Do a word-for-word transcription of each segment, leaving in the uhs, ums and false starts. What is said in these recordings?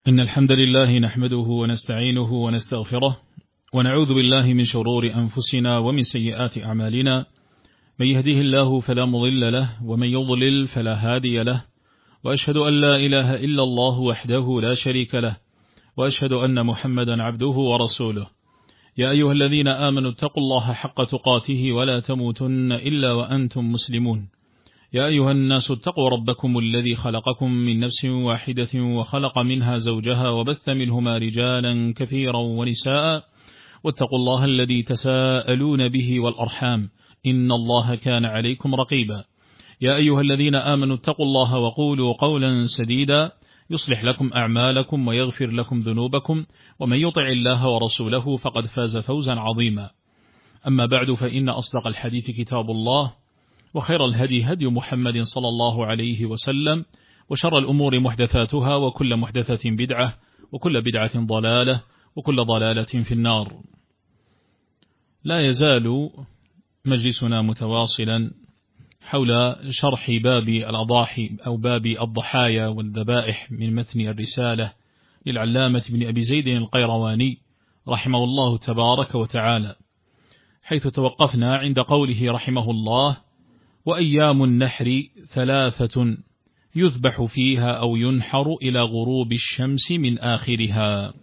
إن الحمد لله نحمده ونستعينه ونستغفره ونعوذ بالله من شرور أنفسنا ومن سيئات أعمالنا. من يهده الله فلا مضل له ومن يضلل فلا هادي له، وأشهد أن لا إله إلا الله وحده لا شريك له، وأشهد أن محمدا عبده ورسوله. يا أيها الذين آمنوا اتقوا الله حق تقاته ولا تموتن إلا وأنتم مسلمون. يا أيها الناس اتقوا ربكم الذي خلقكم من نفس واحدة وخلق منها زوجها وبث منهما رجالا كثيرا ونساء، واتقوا الله الذي تساءلون به والأرحام إن الله كان عليكم رقيبا. يا أيها الذين آمنوا اتقوا الله وقولوا قولا سديدا يصلح لكم أعمالكم ويغفر لكم ذنوبكم، ومن يطع الله ورسوله فقد فاز فوزا عظيما. أما بعد، فإن أصدق الحديث كتاب الله، وخير الهدي هدي محمد صلى الله عليه وسلم، وشر الأمور محدثاتها، وكل محدثة بدعة، وكل بدعة ضلالة، وكل ضلالة في النار. لا يزال مجلسنا متواصلا حول شرح باب الأضاحي أو باب الضحايا والذبائح من متن الرسالة للعلامة بن أبي زيد القيرواني رحمه الله تبارك وتعالى، حيث توقفنا عند قوله رحمه الله: وأيام النحر ثلاثة يذبح فيها أو ينحر إلى غروب الشمس من آخرها.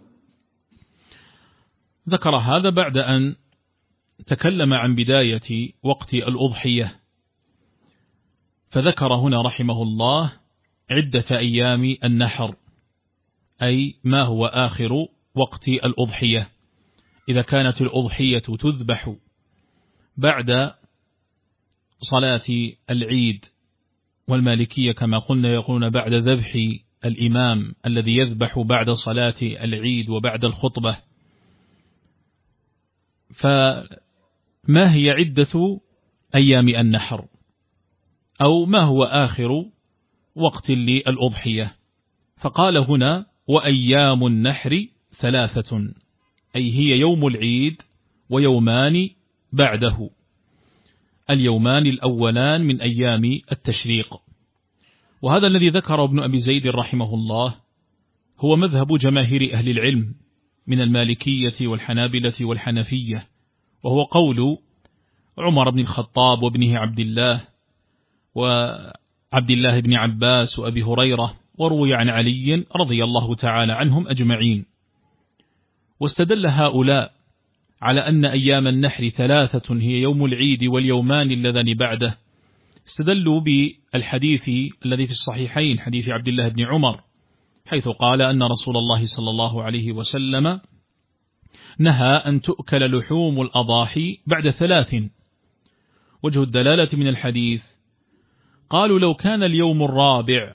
ذكر هذا بعد أن تكلم عن بداية وقت الأضحية، فذكر هنا رحمه الله عدة أيام النحر، أي ما هو آخر وقت الأضحية. إذا كانت الأضحية تذبح بعد صلاة العيد، والمالكية كما قلنا يقولون بعد ذبح الإمام الذي يذبح بعد صلاة العيد وبعد الخطبة، فما هي عدة أيام النحر، أو ما هو آخر وقت للأضحية؟ فقال هنا: وأيام النحر ثلاثة، أي هي يوم العيد ويومان بعده، اليومان الأولان من أيام التشريق. وهذا الذي ذكره ابن أبي زيد رحمه الله هو مذهب جماهير أهل العلم من المالكية والحنابلة والحنفية، وهو قول عمر بن الخطاب وابنه عبد الله وعبد الله بن عباس وأبي هريرة، وروي عن علي رضي الله تعالى عنهم أجمعين. واستدل هؤلاء على أن أيام النحر ثلاثة هي يوم العيد واليومان اللذان بعده، استدلوا بالحديث الذي في الصحيحين، حديث عبد الله بن عمر، حيث قال أن رسول الله صلى الله عليه وسلم نهى أن تؤكل لحوم الأضاحي بعد ثلاث. وجه الدلالة من الحديث: قالوا لو كان اليوم الرابع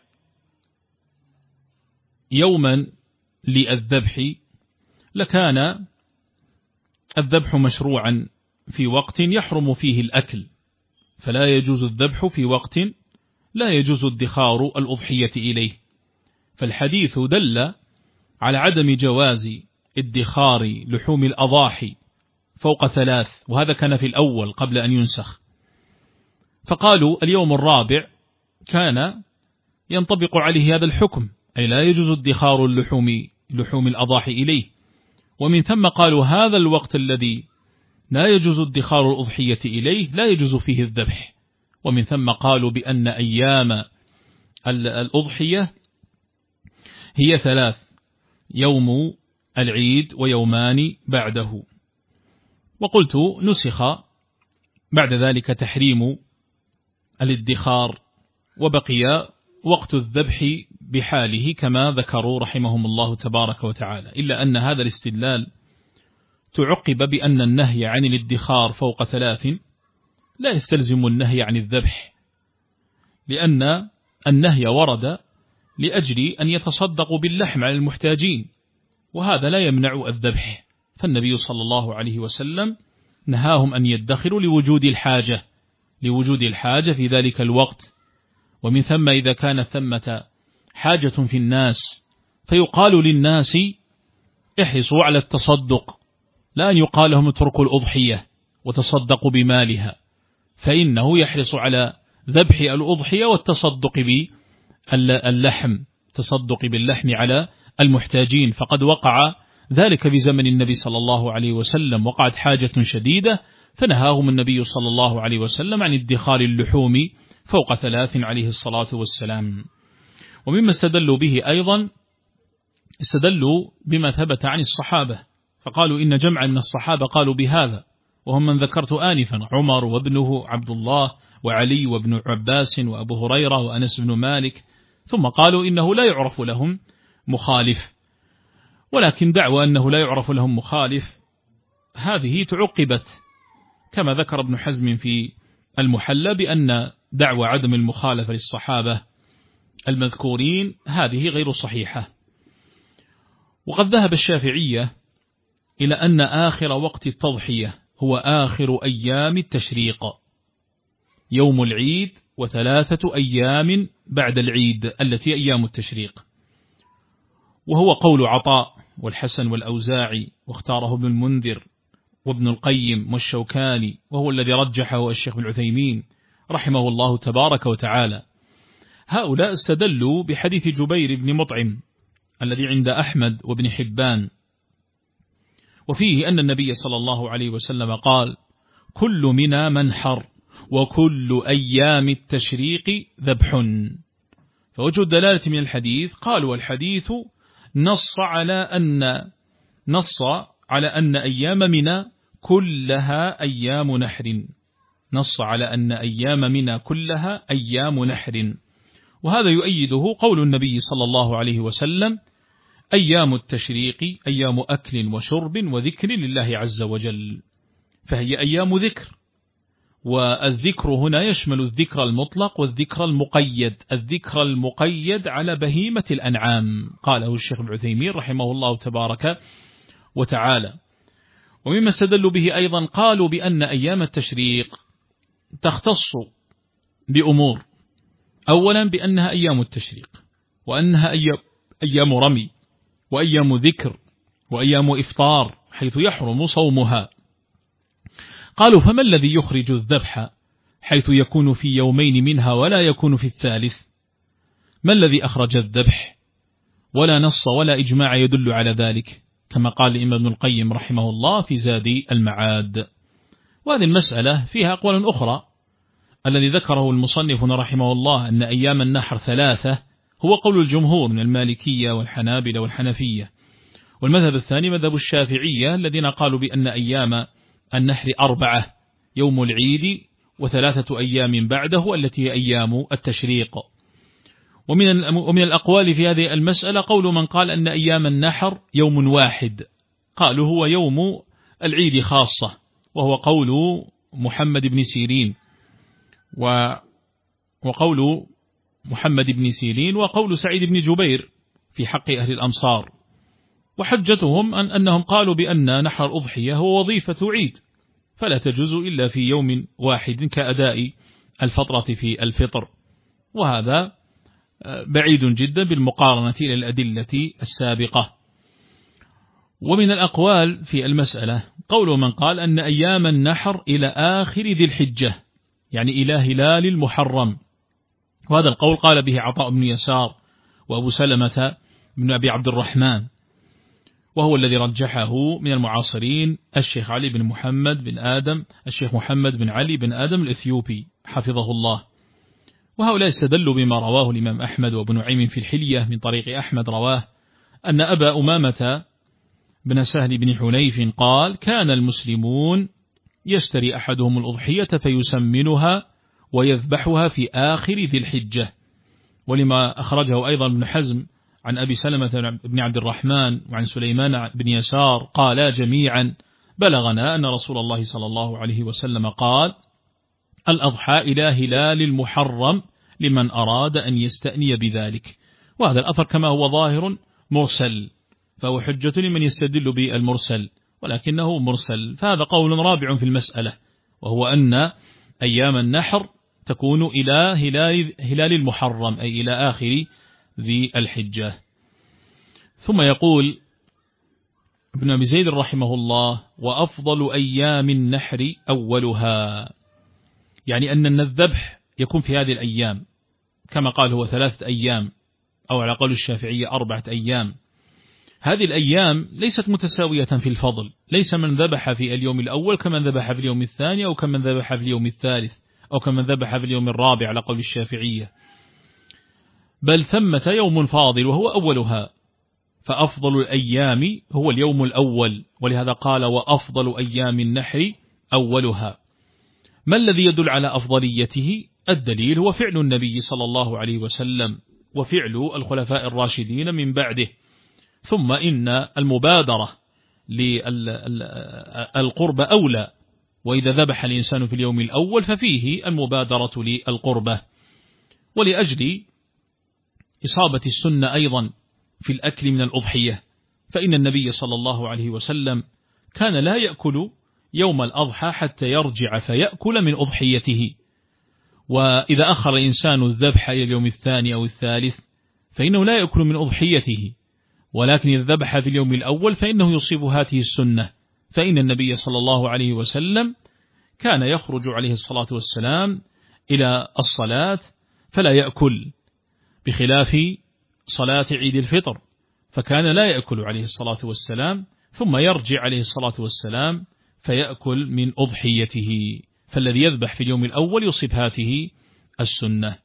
يوما للذبح لكان الذبح مشروعا في وقت يحرم فيه الأكل، فلا يجوز الذبح في وقت لا يجوز ادخار الأضحية إليه. فالحديث دل على عدم جواز ادخار لحوم الأضاحي فوق ثلاث، وهذا كان في الأول قبل أن ينسخ. فقالوا اليوم الرابع كان ينطبق عليه هذا الحكم، أي لا يجوز ادخار اللحوم لحوم الأضاحي إليه. ومن ثم قالوا هذا الوقت الذي لا يجوز ادخار الأضحية إليه لا يجوز فيه الذبح. ومن ثم قالوا بأن أيام الأضحية هي ثلاث: يوم العيد ويومان بعده. وقلت نسخ بعد ذلك تحريم الادخار، وبقي وقت الذبح بحاله كما ذكروا رحمهم الله تبارك وتعالى، إلا أن هذا الاستدلال تعقب بأن النهي عن الادخار فوق ثلاث لا يستلزم النهي عن الذبح، لأن النهي ورد لأجل أن يتصدقوا باللحم على المحتاجين، وهذا لا يمنع الذبح. فالنبي صلى الله عليه وسلم نهاهم أن يدخروا لوجود الحاجة لوجود الحاجة في ذلك الوقت. ومن ثم إذا كانت ثمة حاجة في الناس فيقال للناس احرصوا على التصدق، لا أن يقال لهم اتركوا الأضحية وتصدقوا بمالها، فإنه يحرص على ذبح الأضحية والتصدق باللحم، تصدق باللحم على المحتاجين، فقد وقع ذلك في زمن النبي صلى الله عليه وسلم، وقعت حاجة شديدة فنهاهم النبي صلى الله عليه وسلم عن ادخار اللحوم فوق ثلاث عليه الصلاة والسلام. ومما استدلوا به أيضا استدلوا بما ثبت عن الصحابة، فقالوا إن جمعا من الصحابة قالوا بهذا، وهم من ذكرت آنفا: عمر وابنه عبد الله وعلي وابن عباس وأبو هريرة وأنس بن مالك، ثم قالوا إنه لا يعرف لهم مخالف. ولكن دعوى أنه لا يعرف لهم مخالف هذه تعقبت كما ذكر ابن حزم في المحلى بأن دعوى عدم المخالفة للصحابة المذكورين هذه غير صحيحة. وقد ذهب الشافعية إلى أن آخر وقت التضحية هو آخر أيام التشريق، يوم العيد وثلاثة أيام بعد العيد التي أيام التشريق، وهو قول عطاء والحسن والأوزاعي، واختاره ابن المنذر وابن القيم والشوكاني، وهو الذي رجحه الشيخ ابن عثيمين رحمه الله تبارك وتعالى. هؤلاء استدلوا بحديث جبير بن مطعم الذي عند أحمد وابن حبان، وفيه أن النبي صلى الله عليه وسلم قال: كل منا منحر وكل أيام التشريق ذبح. فوجه الدلالة من الحديث قالوا الحديث نص على أن نص على أن أيام منا كلها أيام نحر، نص على أن أيام منا كلها أيام نحر. وهذا يؤيده قول النبي صلى الله عليه وسلم: أيام التشريق أيام أكل وشرب وذكر لله عز وجل، فهي أيام ذكر. والذكر هنا يشمل الذكر المطلق والذكر المقيد، الذكر المقيد على بهيمة الأنعام، قاله الشيخ ابن عثيمين رحمه الله تبارك وتعالى. ومما استدلوا به أيضا قالوا بأن أيام التشريق تختص بأمور: أولا بأنها أيام التشريق، وأنها أيام, أيام رمي، وأيام ذكر، وأيام إفطار حيث يحرم صومها. قالوا: فما الذي يخرج الذبح حيث يكون في يومين منها ولا يكون في الثالث؟ ما الذي أخرج الذبح؟ ولا نص ولا إجماع يدل على ذلك، كما قال الإمام ابن القيم رحمه الله في زاد المعاد. وهذه المسألة فيها أقوال أخرى. الذي ذكره المصنف رحمه الله أن أيام النحر ثلاثة هو قول الجمهور من المالكية والحنابلة والحنفية. والمذهب الثاني مذهب الشافعية الذين قالوا بأن أيام النحر أربعة: يوم العيد وثلاثة أيام بعده التي هي أيام التشريق. ومن ومن الأقوال في هذه المسألة قول من قال أن أيام النحر يوم واحد، قالوا هو يوم العيد خاصة، وهو قول محمد بن سيرين وقول محمد بن سيرين وقول سعيد بن جبير في حق أهل الأمصار. وحجتهم أن أنهم قالوا بأن نحر الأضحية هو وظيفة عيد، فلا تجوز إلا في يوم واحد كأداء الفطرة في الفطر، وهذا بعيد جدا بالمقارنة إلى الأدلة السابقة. ومن الأقوال في المسألة قول من قال أن أيام النحر إلى آخر ذي الحجة، يعني إلى هلال المحرم، وهذا القول قال به عطاء بن يسار وأبو سلمة بن أبي عبد الرحمن، وهو الذي رجحه من المعاصرين الشيخ علي بن محمد بن آدم الشيخ محمد بن علي بن آدم الإثيوبي حفظه الله. وهؤلاء استدلوا بما رواه الإمام أحمد وابن نعيم في الحلية من طريق أحمد رواه أن أبا أمامة بن سهل بن حنيف قال: كان المسلمون يشتري أحدهم الأضحية فيسمنها ويذبحها في آخر ذي الحجة. ولما أخرجه أيضا ابن حزم عن أبي سلمة بن عبد الرحمن وعن سليمان بن يسار قالا جميعا: بلغنا أن رسول الله صلى الله عليه وسلم قال: الأضحى إلى هلال المحرم لمن أراد أن يستأني بذلك. وهذا الأثر كما هو ظاهر مرسل، فهو حجة لمن يستدل بالمرسل، ولكنه مرسل. فهذا قول رابع في المسألة، وهو أن أيام النحر تكون إلى هلال, هلال المحرم، أي إلى آخر ذي الحجة. ثم يقول ابن أبي زيد رحمه الله: وأفضل أيام النحر أولها، يعني أن الذبح يكون في هذه الأيام، كما قال هو ثلاثة أيام، أو على قول الشافعية أربعة أيام. هذه الأيام ليست متساوية في الفضل، ليس من ذبح في اليوم الأول كمن ذبح في اليوم الثاني أو كمن ذبح في اليوم الثالث أو كمن ذبح في اليوم الرابع على قول الشافعية، بل ثمة يوم فاضل وهو أولها، فأفضل الأيام هو اليوم الأول، ولهذا قال وأفضل أيام النحر أولها. ما الذي يدل على أفضليته؟ الدليل هو فعل النبي صلى الله عليه وسلم وفعل الخلفاء الراشدين من بعده. ثم إن المبادرة للقربة أولى، وإذا ذبح الإنسان في اليوم الأول ففيه المبادرة للقربة. ولأجل إصابة السنة أيضا في الأكل من الأضحية، فإن النبي صلى الله عليه وسلم كان لا يأكل يوم الأضحى حتى يرجع فيأكل من أضحيته. وإذا أخر الإنسان الذبح إلى اليوم الثاني أو الثالث فإنه لا يأكل من أضحيته، ولكن إذا ذبح في اليوم الأول فإنه يصيب هذه السنة. فإن النبي صلى الله عليه وسلم كان يخرج عليه الصلاة والسلام إلى الصلاة فلا يأكل، بخلاف صلاة عيد الفطر فكان لا يأكل عليه الصلاة والسلام، ثم يرجع عليه الصلاة والسلام فيأكل من أضحيته. فالذي يذبح في اليوم الأول يصيب هذه السنة.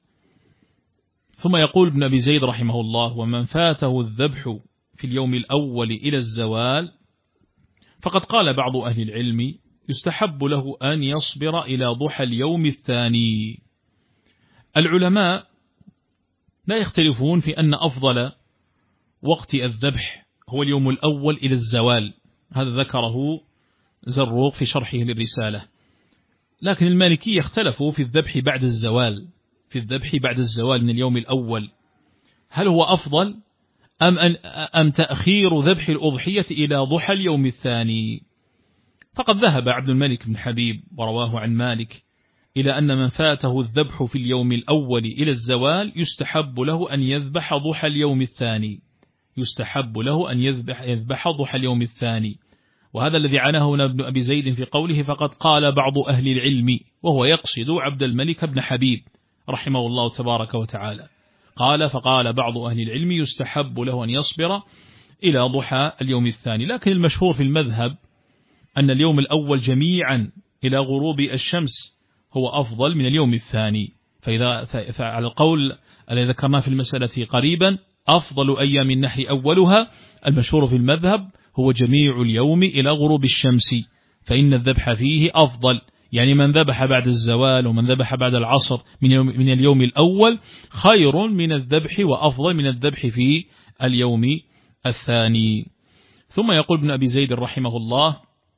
ثم يقول ابن أبي زيد رحمه الله: ومن فاته الذبح في اليوم الأول إلى الزوال فقد قال بعض أهل العلم يستحب له أن يصبر إلى ضحى اليوم الثاني. العلماء لا يختلفون في أن أفضل وقت الذبح هو اليوم الأول إلى الزوال، هذا ذكره زروق في شرحه للرسالة. لكن المالكية اختلفوا في الذبح بعد الزوال، في الذبح بعد الزوال من اليوم الأول، هل هو أفضل أم, أن أم تأخير ذبح الأضحية إلى ضحى اليوم الثاني؟ فقد ذهب عبد الملك بن حبيب ورواه عن مالك إلى أن من فاته الذبح في اليوم الأول إلى الزوال يستحب له أن يذبح ضحى اليوم الثاني، يستحب له أن يذبح, يذبح ضحى اليوم الثاني. وهذا الذي عناه ابن أبي زيد في قوله فقد قال بعض أهل العلم، وهو يقصد عبد الملك بن حبيب رحمه الله تبارك وتعالى. قال فقال بعض أهل العلم يستحب له أن يصبر إلى ضحى اليوم الثاني. لكن المشهور في المذهب أن اليوم الأول جميعا إلى غروب الشمس هو أفضل من اليوم الثاني. فإذا فعلى القول الذي ذكرناه في المسألة قريبا أفضل أيام النحر أولها، المشهور في المذهب هو جميع اليوم إلى غروب الشمس، فإن الذبح فيه أفضل. يعني من ذبح بعد الزوال ومن ذبح بعد العصر من يوم من اليوم الأول خير من الذبح وأفضل من الذبح في اليوم الثاني. ثم يقول ابن أبي زيد رحمه الله: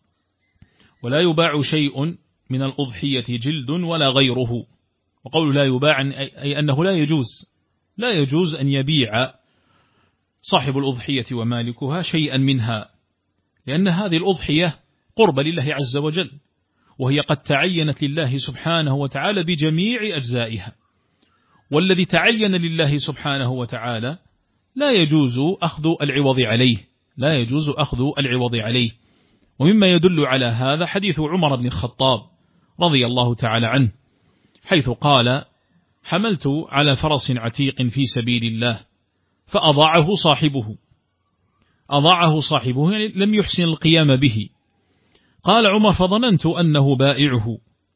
ولا يباع شيء من الأضحية جلد ولا غيره. وقول لا يباع أي أنه لا يجوز لا يجوز أن يبيع صاحب الأضحية ومالكها شيئا منها، لأن هذه الأضحية قربة لله عز وجل، وهي قد تعينت لله سبحانه وتعالى بجميع أجزائها، والذي تعين لله سبحانه وتعالى لا يجوز أخذ العوض عليه لا يجوز أخذ العوض عليه. ومما يدل على هذا حديث عمر بن الخطاب رضي الله تعالى عنه، حيث قال: حملت على فرس عتيق في سبيل الله فأضاعه صاحبه أضاعه صاحبه يعني لم يحسن القيام به. قال عمر: فظننت أنه بائعه،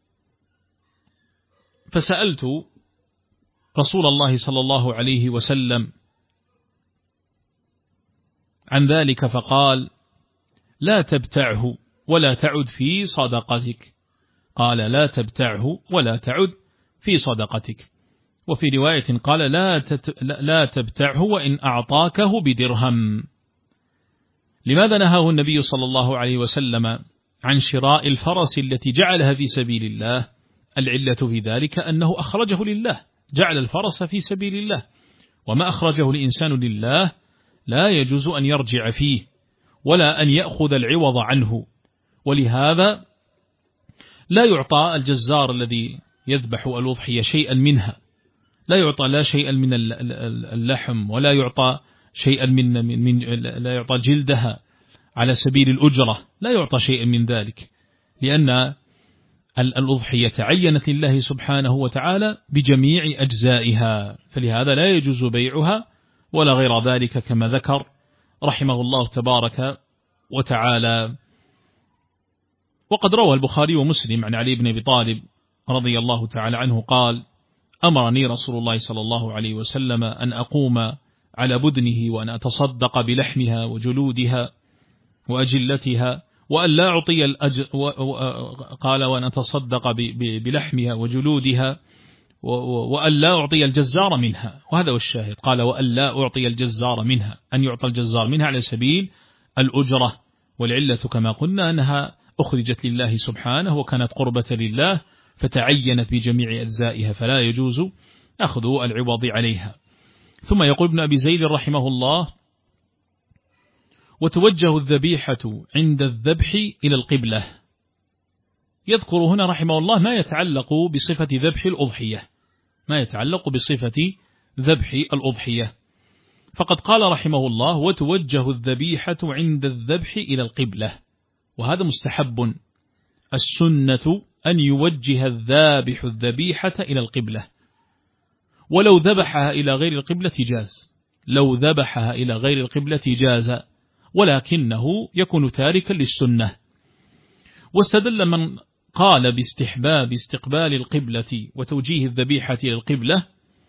فسألت رسول الله صلى الله عليه وسلم عن ذلك فقال: لا تبتعه ولا تعد في صدقتك. قال: لا تبتعه ولا تعد في صدقتك. وفي رواية قال: لا, تت... لا تبتعه وإن أعطاكه بدرهم. لماذا نهاه النبي صلى الله عليه وسلم عن شراء الفرس التي جعلها في سبيل الله؟ العلة في ذلك أنه أخرجه لله، جعل الفرس في سبيل الله، وما أخرجه الإنسان لله لا يجوز أن يرجع فيه ولا أن يأخذ العوض عنه. ولهذا لا يعطى الجزار الذي يذبح الأضحية شيئا منها، لا يعطى لا شيئا من اللحم ولا يعطى شيئا من, من لا يعطى جلدها على سبيل الأجرة، لا يعطى شيئا من ذلك، لأن الأضحية تعينت لله سبحانه وتعالى بجميع أجزائها، فلهذا لا يجوز بيعها ولا غير ذلك كما ذكر رحمه الله تبارك وتعالى. وقد روى البخاري ومسلم عن علي بن أبي طالب رضي الله تعالى عنه قال: أمرني رسول الله صلى الله عليه وسلم أن أقوم على بدنه وأن أتصدق بلحمها وجلودها وأجلتها وأن لا أعطي الأج... قال وأن أتصدق بلحمها وجلودها وأن لا أعطي الجزار منها، وهذا هو الشاهد. قال وأن لا أعطي الجزار منها، أن يعطى الجزار منها على سبيل الأجرة، والعلة كما قلنا أنها أخرجت لله سبحانه وكانت قربة لله فتعينت بجميع أجزائها، فلا يجوز أخذ العوض عليها. ثم يقول ابن أبي زيد رحمه الله: وتوجه الذبيحة عند الذبح إلى القبلة. يذكر هنا رحمه الله ما يتعلق بصفة ذبح الأضحية، ما يتعلق بصفة ذبح الأضحية. فقد قال رحمه الله: وتوجه الذبيحة عند الذبح إلى القبلة، وهذا مستحب. السنة أن يوجه الذابح الذبيحة إلى القبلة، ولو ذبحها إلى غير القبلة جاز، لو ذبحها إلى غير القبلة جاز، ولكنه يكون تاركا للسنة. واستدل من قال باستحباب استقبال القبلة وتوجيه الذبيحة إلى القبلة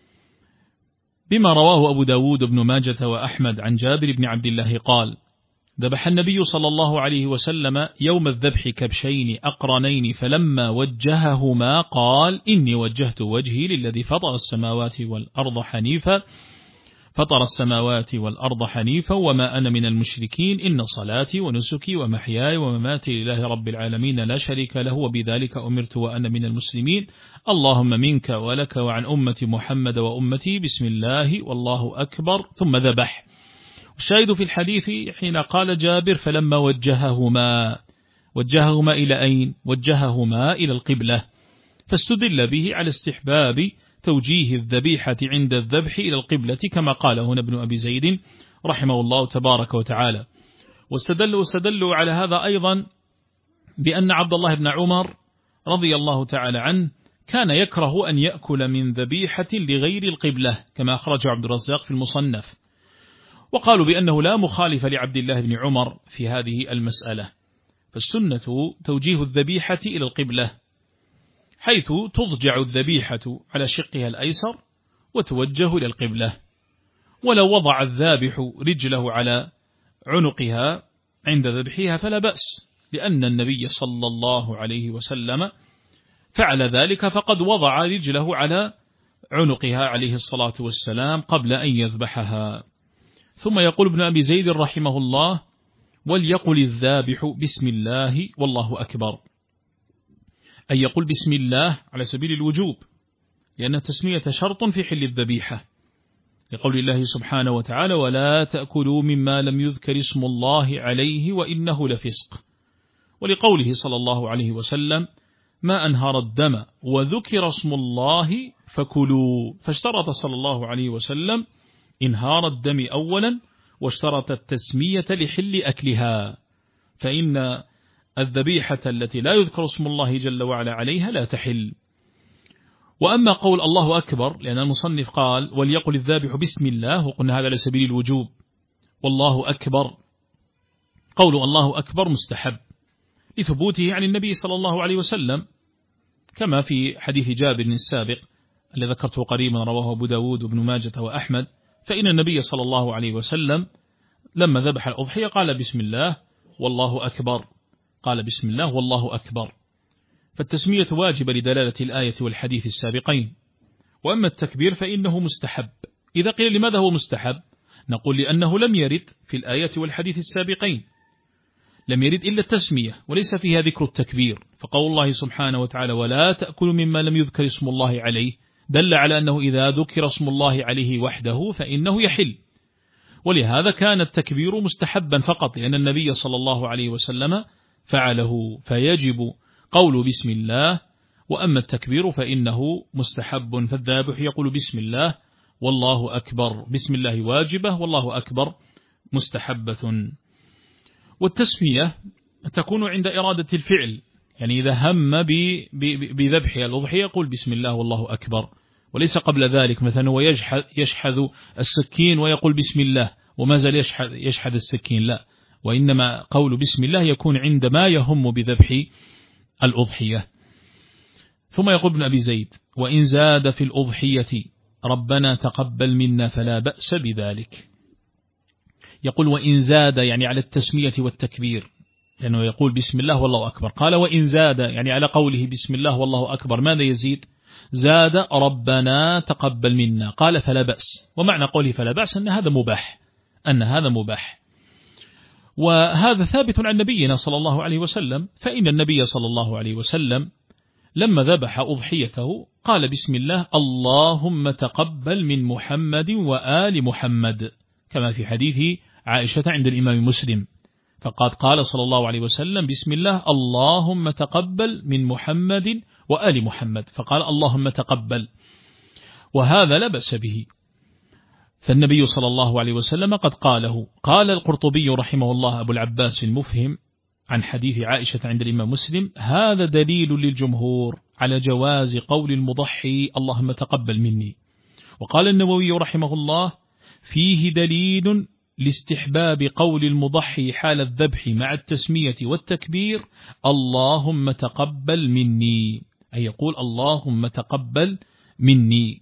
بما رواه أبو داود بن ماجة وأحمد عن جابر بن عبد الله قال: ذبح النبي صلى الله عليه وسلم يوم الذبح كبشين أقرنين، فلما وجههما قال: إني وجهت وجهي للذي فطر السماوات والأرض حنيفا فطر السماوات والأرض حنيفا وما أنا من المشركين، إن صلاتي ونسكي ومحياي ومماتي لله رب العالمين لا شريك له وبذلك أمرت وأنا من المسلمين، اللهم منك ولك وعن أمة محمد وأمتي، بسم الله والله أكبر، ثم ذبح. الشاهد في الحديث حين قال جابر: فلما وجههما، وجههما إلى أين؟ وجههما إلى القبلة، فاستدل به على استحباب توجيه الذبيحة عند الذبح إلى القبلة كما قال هنا ابن أبي زيد رحمه الله تبارك وتعالى. واستدلوا استدلوا على هذا أيضا بأن عبد الله بن عمر رضي الله تعالى عنه كان يكره أن يأكل من ذبيحة لغير القبلة كما أخرج عبد الرزاق في المصنف، وقالوا بأنه لا مخالف لعبد الله بن عمر في هذه المسألة. فالسنة توجيه الذبيحة إلى القبلة، حيث تضجع الذبيحة على شقها الأيسر وتوجه إلى القبلة. ولو وضع الذابح رجله على عنقها عند ذبحها فلا بأس، لأن النبي صلى الله عليه وسلم فعل ذلك، فقد وضع رجله على عنقها عليه الصلاة والسلام قبل أن يذبحها. ثم يقول ابن أبي زيد رحمه الله: وليقل الذابح بسم الله والله أكبر، أن يقول بسم الله على سبيل الوجوب، لأن التسمية شرط في حل الذبيحة، لقول الله سبحانه وتعالى: ولا تأكلوا مما لم يذكر اسم الله عليه وإنه لفسق، ولقوله صلى الله عليه وسلم: ما أنهر الدم وذكر اسم الله فكلوا، فاشترط صلى الله عليه وسلم إنهار الدم أولا، واشترط التسمية لحل أكلها، فإن الذبيحة التي لا يذكر اسم الله جل وعلا عليها لا تحل. وأما قول الله أكبر، لأن المصنف قال: وليقل الذابح بسم الله، وقلنا هذا على سبيل الوجوب، والله أكبر، قول الله أكبر مستحب لثبوته عن النبي صلى الله عليه وسلم، كما في حديث جابر السابق الذي ذكرته قريبا رواه أبو داود وابن ماجة وأحمد، فإن النبي صلى الله عليه وسلم لما ذبح الأضحية قال بسم الله والله أكبر، قال بسم الله والله أكبر، فالتسمية واجبة لدلالة الآية والحديث السابقين. وأما التكبير فإنه مستحب. إذا قيل لماذا هو مستحب؟ نقول لأنه لم يرد في الآية والحديث السابقين، لم يرد إلا التسمية وليس فيها ذكر التكبير، فقول الله سبحانه وتعالى: ولا تأكلوا مما لم يذكر اسم الله عليه، دل على أنه إذا ذكر اسم الله عليه وحده فإنه يحل، ولهذا كان التكبير مستحبا فقط، لأن النبي صلى الله عليه وسلم فعله، فيجب قول بسم الله. وأما التكبير فإنه مستحب، فالذابح يقول بسم الله والله أكبر، بسم الله واجبة والله أكبر مستحبة. والتسمية تكون عند إرادة الفعل، يعني إذا هم بذبح الأضحية يقول بسم الله والله أكبر، وليس قبل ذلك، مثلا هو يشحذ السكين ويقول بسم الله، وما زال يشحذ, يشحذ السكين، لا، وإنما قول بسم الله يكون عندما يهم بذبح الأضحية. ثم يقول ابن أبي زيد: وإن زاد في الأضحية ربنا تقبل منا فلا بأس بذلك. يقول وإن زاد يعني على التسمية والتكبير، لأنه يقول بسم الله والله أكبر. قال وإن زاد يعني على قوله بسم الله والله أكبر، ماذا يزيد؟ زاد ربنا تقبل منا، قال فلا بأس. ومعنى قوله فلا بأس أن هذا مباح، أن هذا مباح. وهذا ثابت عن نبينا صلى الله عليه وسلم، فإن النبي صلى الله عليه وسلم لما ذبح أضحيته قال بسم الله اللهم تقبل من محمد وآل محمد، كما في حديث عائشة عند الإمام مسلم، فقد قال صلى الله عليه وسلم بسم الله اللهم تقبل من محمد وآل محمد، فقال اللهم تقبل، وهذا لا بأس به، فالنبي صلى الله عليه وسلم قد قاله. قال القرطبي رحمه الله أبو العباس في المفهم عن حديث عائشة عند الإمام مسلم: هذا دليل للجمهور على جواز قول المضحي اللهم تقبل مني. وقال النووي رحمه الله: فيه دليل لاستحباب قول المضحي حال الذبح مع التسمية والتكبير اللهم تقبل مني، أي يقول اللهم تقبل مني.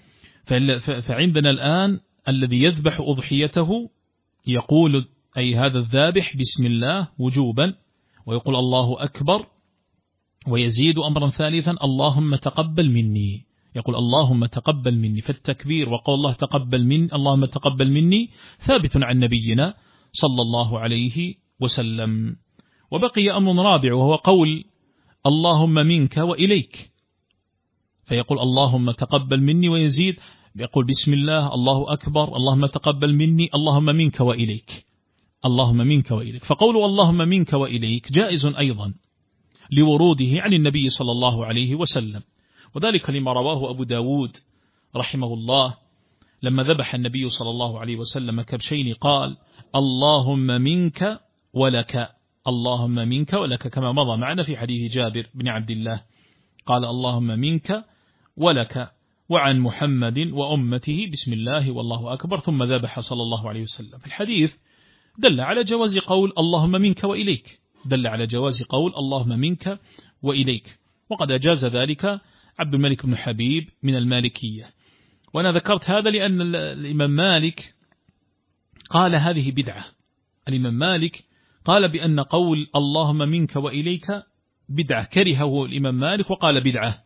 فعندنا الآن الذي يذبح أضحيته يقول أي هذا الذابح بسم الله وجوبا، ويقول الله أكبر، ويزيد أمرا ثالثا اللهم تقبل مني، يقول اللهم تقبل مني. فالتكبير وقول الله تقبل من اللهم تقبل مني ثابت عن نبينا صلى الله عليه وسلم. وبقي أمر رابع وهو قول اللهم منك وإليك، فيقول اللهم تقبل مني، ويزيد يقول بسم الله الله أكبر اللهم تقبل مني اللهم منك وإليك، اللهم منك وإليك. فقول اللهم منك وإليك جائز أيضا لوروده عن النبي صلى الله عليه وسلم، وذلك لما رواه أبو داود رحمه الله لما ذبح النبي صلى الله عليه وسلم كبشين قال اللهم منك ولك، اللهم منك ولك، كما مضى معنا في حديث جابر بن عبد الله، قال اللهم منك ولك وعن محمد وأمته بسم الله والله أكبر، ثم ذبح صلى الله عليه وسلم. في الحديث دل على جواز قول اللهم منك وإليك، دل على جواز قول اللهم منك وإليك، وقد أجاز ذلك عبد الملك بن حبيب من المالكية. وأنا ذكرت هذا لأن الإمام مالك قال هذه بدعة، الإمام مالك قال بأن قول اللهم منك وإليك بدعة، كرهه الإمام مالك وقال بدعة،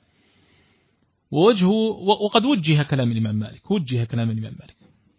ووجهه وقد وجه كلام الإمام مالك، وجه كلام الإمام مالك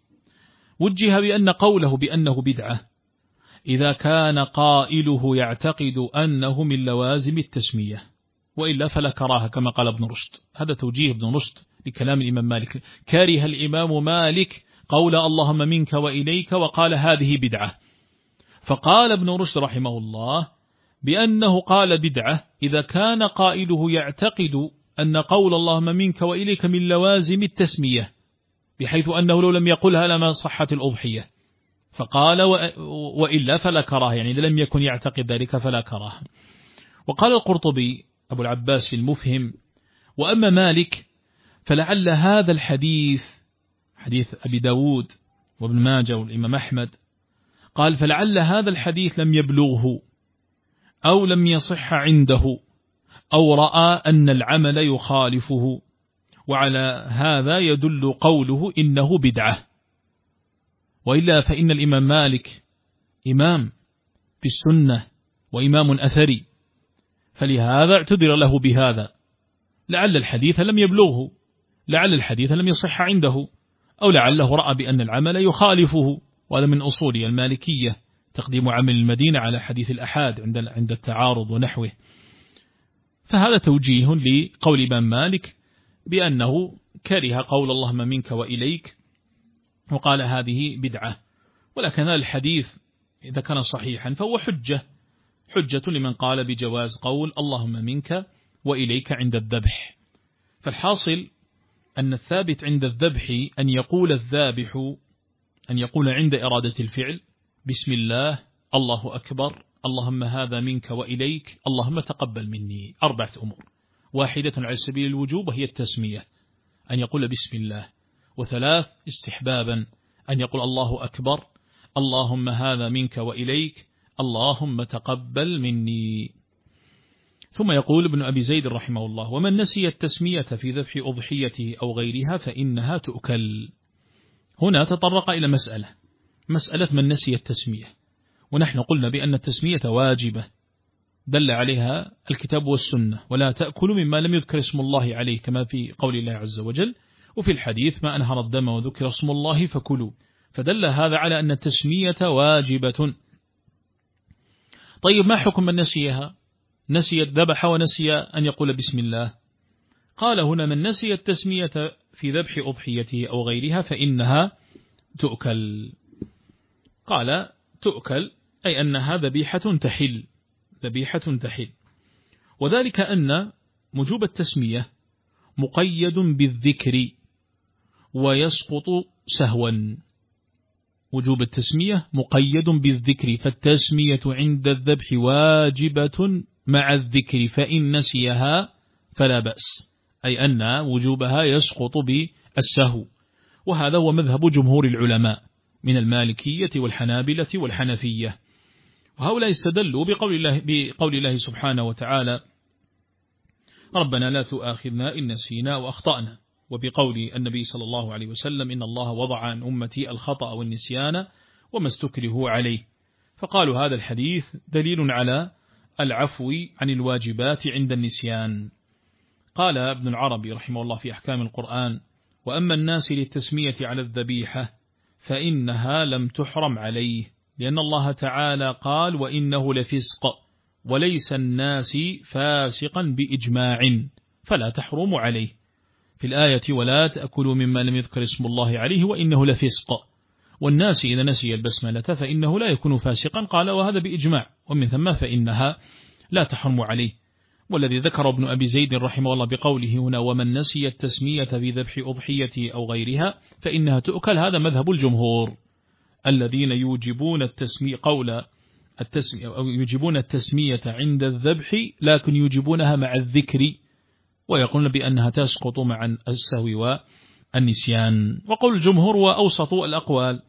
وجه بأن قوله بأنه بدعة إذا كان قائله يعتقد أنه من لوازم التسمية، وإلا فلا كراهة كما قال ابن رشد. هذا توجيه ابن رشد لكلام الإمام مالك، كره الإمام مالك قول اللهم منك وإليك وقال هذه بدعة، فقال ابن رشد رحمه الله بأنه قال بدعة إذا كان قائله يعتقد أن قول اللهم منك وإليك من لوازم التسمية، بحيث أنه لو لم يقلها لما صحت الأضحية، فقال وإلا فلا كراهة، يعني إذا لم يكن يعتقد ذلك فلا كراهة. وقال القرطبي أبو العباس في المفهم: وأما مالك فلعل هذا الحديث حديث أبي داود وابن ماجه والإمام أحمد، قال فلعل هذا الحديث لم يبلغه أو لم يصح عنده أو رأى أن العمل يخالفه، وعلى هذا يدل قوله إنه بدعة. وإلا فإن الإمام مالك إمام في السنة وإمام أثري، فلهذا اعتذر له بهذا، لعل الحديث لم يبلغه، لعل الحديث لم يصح عنده، أو لعله رأى بأن العمل يخالفه، وهذا من أصول المالكية تقديم عمل المدينة على حديث الأحاد عند عند التعارض ونحوه. فهذا توجيه لقول الإمام مالك بأنه كره قول اللهم منك وإليك وقال هذه بدعة، ولكن هذا الحديث إذا كان صحيحا فهو حجة حجة لمن قال بجواز قول اللهم منك وإليك عند الذبح. فالحاصل أن الثابت عند الذبح أن يقول الذابح أن يقول عند إرادة الفعل بسم الله الله أكبر اللهم هذا منك وإليك اللهم تقبل مني. أربعة أمور: واحدة على سبيل الوجوب وهي التسمية، أن يقول بسم الله، وثلاث استحبابا أن يقول الله أكبر، اللهم هذا منك وإليك، اللهم تقبل مني. ثم يقول ابن أبي زيد رحمه الله: ومن نسي التسمية في ذبح أضحيته أو غيرها فإنها تؤكل. هنا تطرق إلى مسألة مسألة من نسي التسمية، ونحن قلنا بأن التسمية واجبة دل عليها الكتاب والسنة، ولا تأكلوا مما لم يذكر اسم الله عليه كما في قول الله عز وجل، وفي الحديث ما أنهر الدم وذكر اسم الله فكلوا، فدل هذا على أن التسمية واجبة. طيب ما حكم من نسيها؟ نسي الذبح ونسي أن يقول بسم الله. قال هنا: من نسي التسمية في ذبح أضحيته أو غيرها فإنها تؤكل. قال تؤكل أي أنها ذبيحة تحل، ذبيحة تحل، وذلك أن وجوب التسمية مقيد بالذكر ويسقط سهوا. وجوب التسمية مقيد بالذكر، فالتسمية عند الذبح واجبة مع الذكر، فإن نسيها فلا بأس، أي أن وجوبها يسقط بالسهو. وهذا هو مذهب جمهور العلماء من المالكية والحنابلة والحنفية. وهؤلاء استدلوا بقول الله, بقول الله سبحانه وتعالى: ربنا لا تؤاخذنا إن نسينا وأخطأنا، وبقول النبي صلى الله عليه وسلم: إن الله وضع عن أمتي الخطأ والنسيان وما استكرهوا عليه. فقالوا هذا الحديث دليل على العفو عن الواجبات عند النسيان. قال ابن العربي رحمه الله في أحكام القرآن: وأما الناس للتسمية على الذبيحة فإنها لم تحرم عليه، لأن الله تعالى قال: وإنه لفسق، وليس الناس فاسقا بإجماع فلا تحرم عليه. في الآية: ولا تأكلوا مما لم يذكر اسم الله عليه وإنه لفسق، والناس إذا نسي البسملة فإنه لا يكون فاسقا، قال وهذا بإجماع، ومن ثم فإنها لا تحرم عليه. والذي ذكر ابن أبي زيد رحمه الله بقوله هنا: ومن نسي التسمية في ذبح أضحيته أو غيرها فإنها تؤكل، هذا مذهب الجمهور الذين يوجبون التسمية قول التسمية أو يوجبون التسمية عند الذبح، لكن يوجبونها مع الذكر، ويقولون بأنها تسقط مع السهو والنسيان. وقول الجمهور وأوسط الأقوال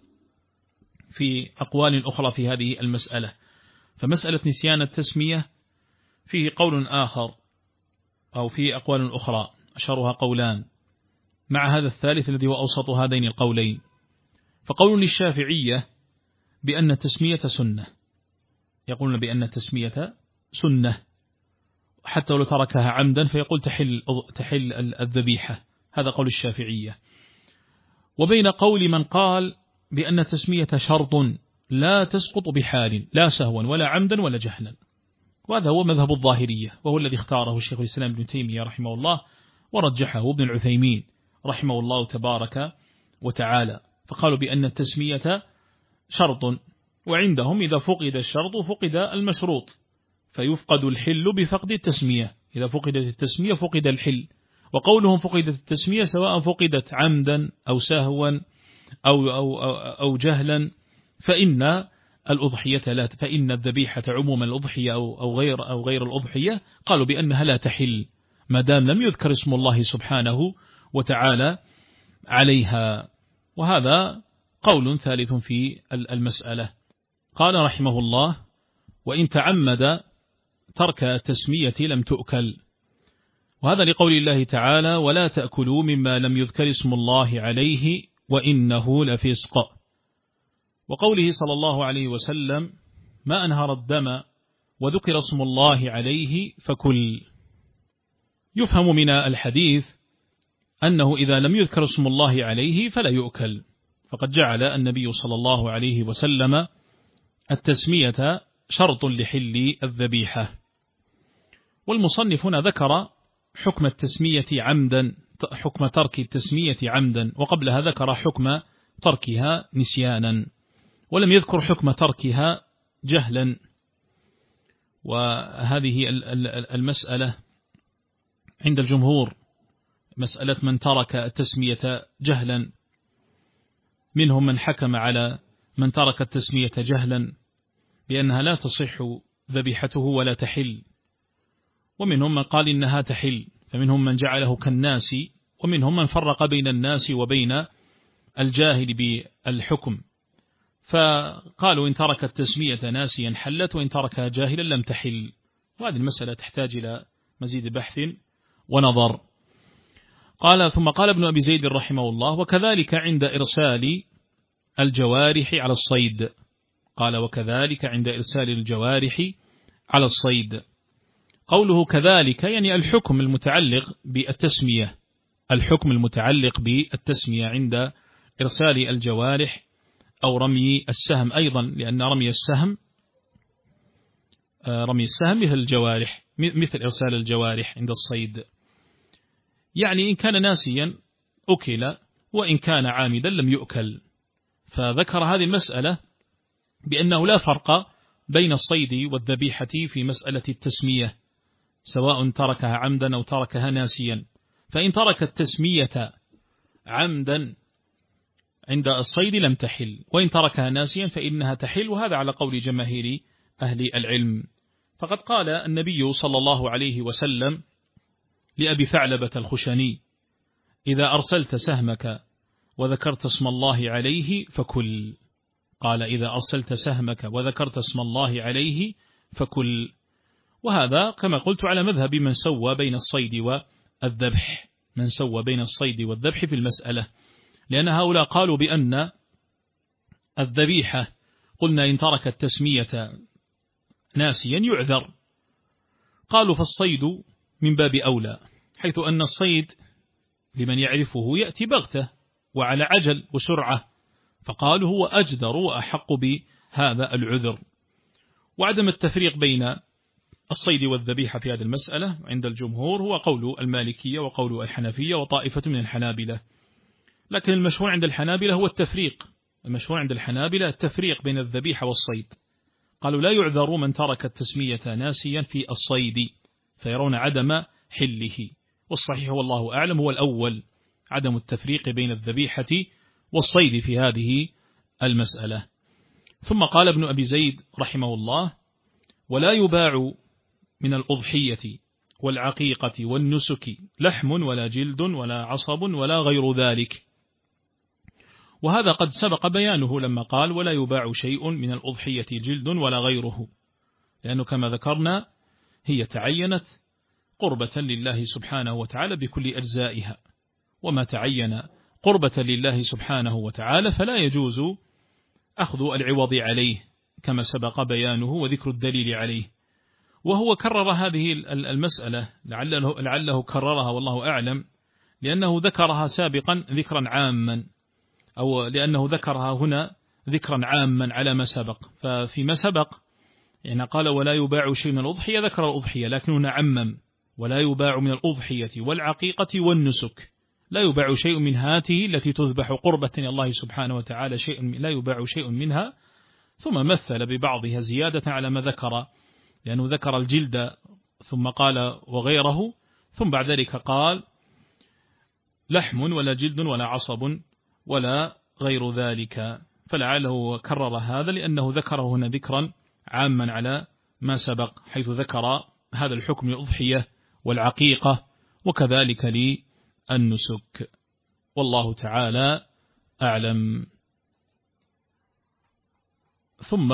في أقوال أخرى في هذه المسألة. فمسألة نسيان التسمية فيه قول آخر، أو فيه أقوال أخرى أشهرها قولان، مع هذا الثالث الذي هو أوسط هذين القولين. فقول للشافعية بأن التسمية سنة، يقولون بأن التسمية سنة حتى لو تركها عمدا فيقول تحل, تحل الذبيحة، هذا قول الشافعية. وبين قول من قال بأن التسمية شرط لا تسقط بحال، لا سهوا ولا عمدا ولا جهلا، وهذا هو مذهب الظاهرية، وهو الذي اختاره الشيخ الإسلام ابن تيمية رحمه الله، ورجحه ابن العثيمين رحمه الله تبارك وتعالى. فقالوا بأن التسمية شرط، وعندهم إذا فقد الشرط فقد المشروط، فيفقد الحل بفقد التسمية، إذا فقدت التسمية فقد الحل. وقولهم فقدت التسمية سواء فقدت عمدا أو سهوا أو, أو, أو, أو جهلا، فإن الأضحية لا فإن الذبيحة عموما الأضحية أو, أو غير أو غير الأضحية قالوا بأنها لا تحل ما دام لم يذكر اسم الله سبحانه وتعالى عليها. وهذا قول ثالث في المسألة. قال رحمه الله: وإن تعمد ترك التسمية لم تؤكل، وهذا لقول الله تعالى: ولا تأكلوا مما لم يذكر اسم الله عليه وإنه لفسق، وقوله صلى الله عليه وسلم: ما أنهر الدم وذكر اسم الله عليه فكل. يفهم من الحديث أنه إذا لم يذكر اسم الله عليه فلا يؤكل، فقد جعل النبي صلى الله عليه وسلم التسمية شرط لحل الذبيحة. والمصنف هنا ذكر حكم التسمية عمدا، حكم ترك التسمية عمدا، وقبلها ذكر حكم تركها نسيانا، ولم يذكر حكم تركها جهلا. وهذه المسألة عند الجمهور مسألة من ترك التسمية جهلا، منهم من حكم على من ترك التسمية جهلا بأنها لا تصح ذبيحته ولا تحل، ومنهم من قال إنها تحل، فمنهم من جعله كالناس، ومنهم من فرق بين الناس وبين الجاهل بالحكم. فقالوا إن ترك التسمية ناسيا حلت، وإن تركها جاهلا لم تحل. وهذه المسألة تحتاج إلى مزيد بحث ونظر. قال ثم قال ابن أبي زيد رحمه الله: وكذلك عند إرسال الجوارح على الصيد. قال: وكذلك عند إرسال الجوارح على الصيد. قوله كذلك يعني الحكم المتعلق بالتسمية، الحكم المتعلق بالتسمية عند إرسال الجوارح أو رمي السهم أيضا، لأن رمي السهم رمي السهم مثل الجوارح، مثل إرسال الجوارح عند الصيد. يعني إن كان ناسيا أكل، وإن كان عامدا لم يؤكل. فذكر هذه المسألة بأنه لا فرق بين الصيد والذبيحة في مسألة التسمية، سواء تركها عمدا أو تركها ناسيا. فإن ترك التسمية عمدا عند الصيد لم تحل، وإن تركها ناسيا فإنها تحل، وهذا على قول جماهير أهل العلم. فقد قال النبي صلى الله عليه وسلم لأبي ثعلبة الخشني: إذا أرسلت سهمك وذكرت اسم الله عليه فكل. قال: إذا أرسلت سهمك وذكرت اسم الله عليه فكل. وهذا كما قلت على مذهب من سوى بين الصيد والذبح، من سوى بين الصيد والذبح في المسألة، لأن هؤلاء قالوا بأن الذبيحة قلنا إن ترك التسمية ناسيا يعذر. قالوا فالصيد من باب أولى، حيث أن الصيد لمن يعرفه يأتي بغته وعلى عجل وسرعة، فقالوا هو أجدر وأحق بهذا العذر. وعدم التفريق بين الصيد والذبيحة في هذه المسألة عند الجمهور هو قول المالكية وقول الحنفية وطائفة من الحنابلة، لكن المشهور عند الحنابلة هو التفريق. المشهور عند الحنابلة التفريق بين الذبيحة والصيد. قالوا لا يعذر من ترك التسمية ناسيا في الصيد، فيرون عدم حله. والصحيح والله أعلم هو الأول، عدم التفريق بين الذبيحة والصيد في هذه المسألة. ثم قال ابن أبي زيد رحمه الله: ولا يباع من الأضحية والعقيقة والنسك لحم ولا جلد ولا عصب ولا غير ذلك. وهذا قد سبق بيانه لما قال: ولا يباع شيء من الأضحية جلد ولا غيره، لأنه كما ذكرنا هي تعينت قربة لله سبحانه وتعالى بكل أجزائها، وما تعين قربة لله سبحانه وتعالى فلا يجوز أخذ العوض عليه، كما سبق بيانه وذكر الدليل عليه. وهو كرر هذه المسألة، لعله, لعله كررها والله أعلم، لأنه ذكرها سابقا ذكرا عاما، أو لأنه ذكرها هنا ذكرا عاما على ما سبق. ففيما سبق يعني قال: ولا يباع شيء من الأضحية، ذكر الأضحية، لكنه نعمم: ولا يباع من الأضحية والعقيقة والنسك. لا يباع شيء من هاته التي تذبح قربة الله سبحانه وتعالى، شيء لا يباع شيء منها. ثم مثل ببعضها زيادة على ما ذكر، لأنه ذكر الجلد ثم قال وغيره، ثم بعد ذلك قال لحم ولا جلد ولا عصب ولا غير ذلك. فلعله كرر هذا لأنه ذكره هنا ذكرا عاما على ما سبق، حيث ذكر هذا الحكم للأضحية والعقيقة وكذلك للنسك. والله تعالى أعلم. ثم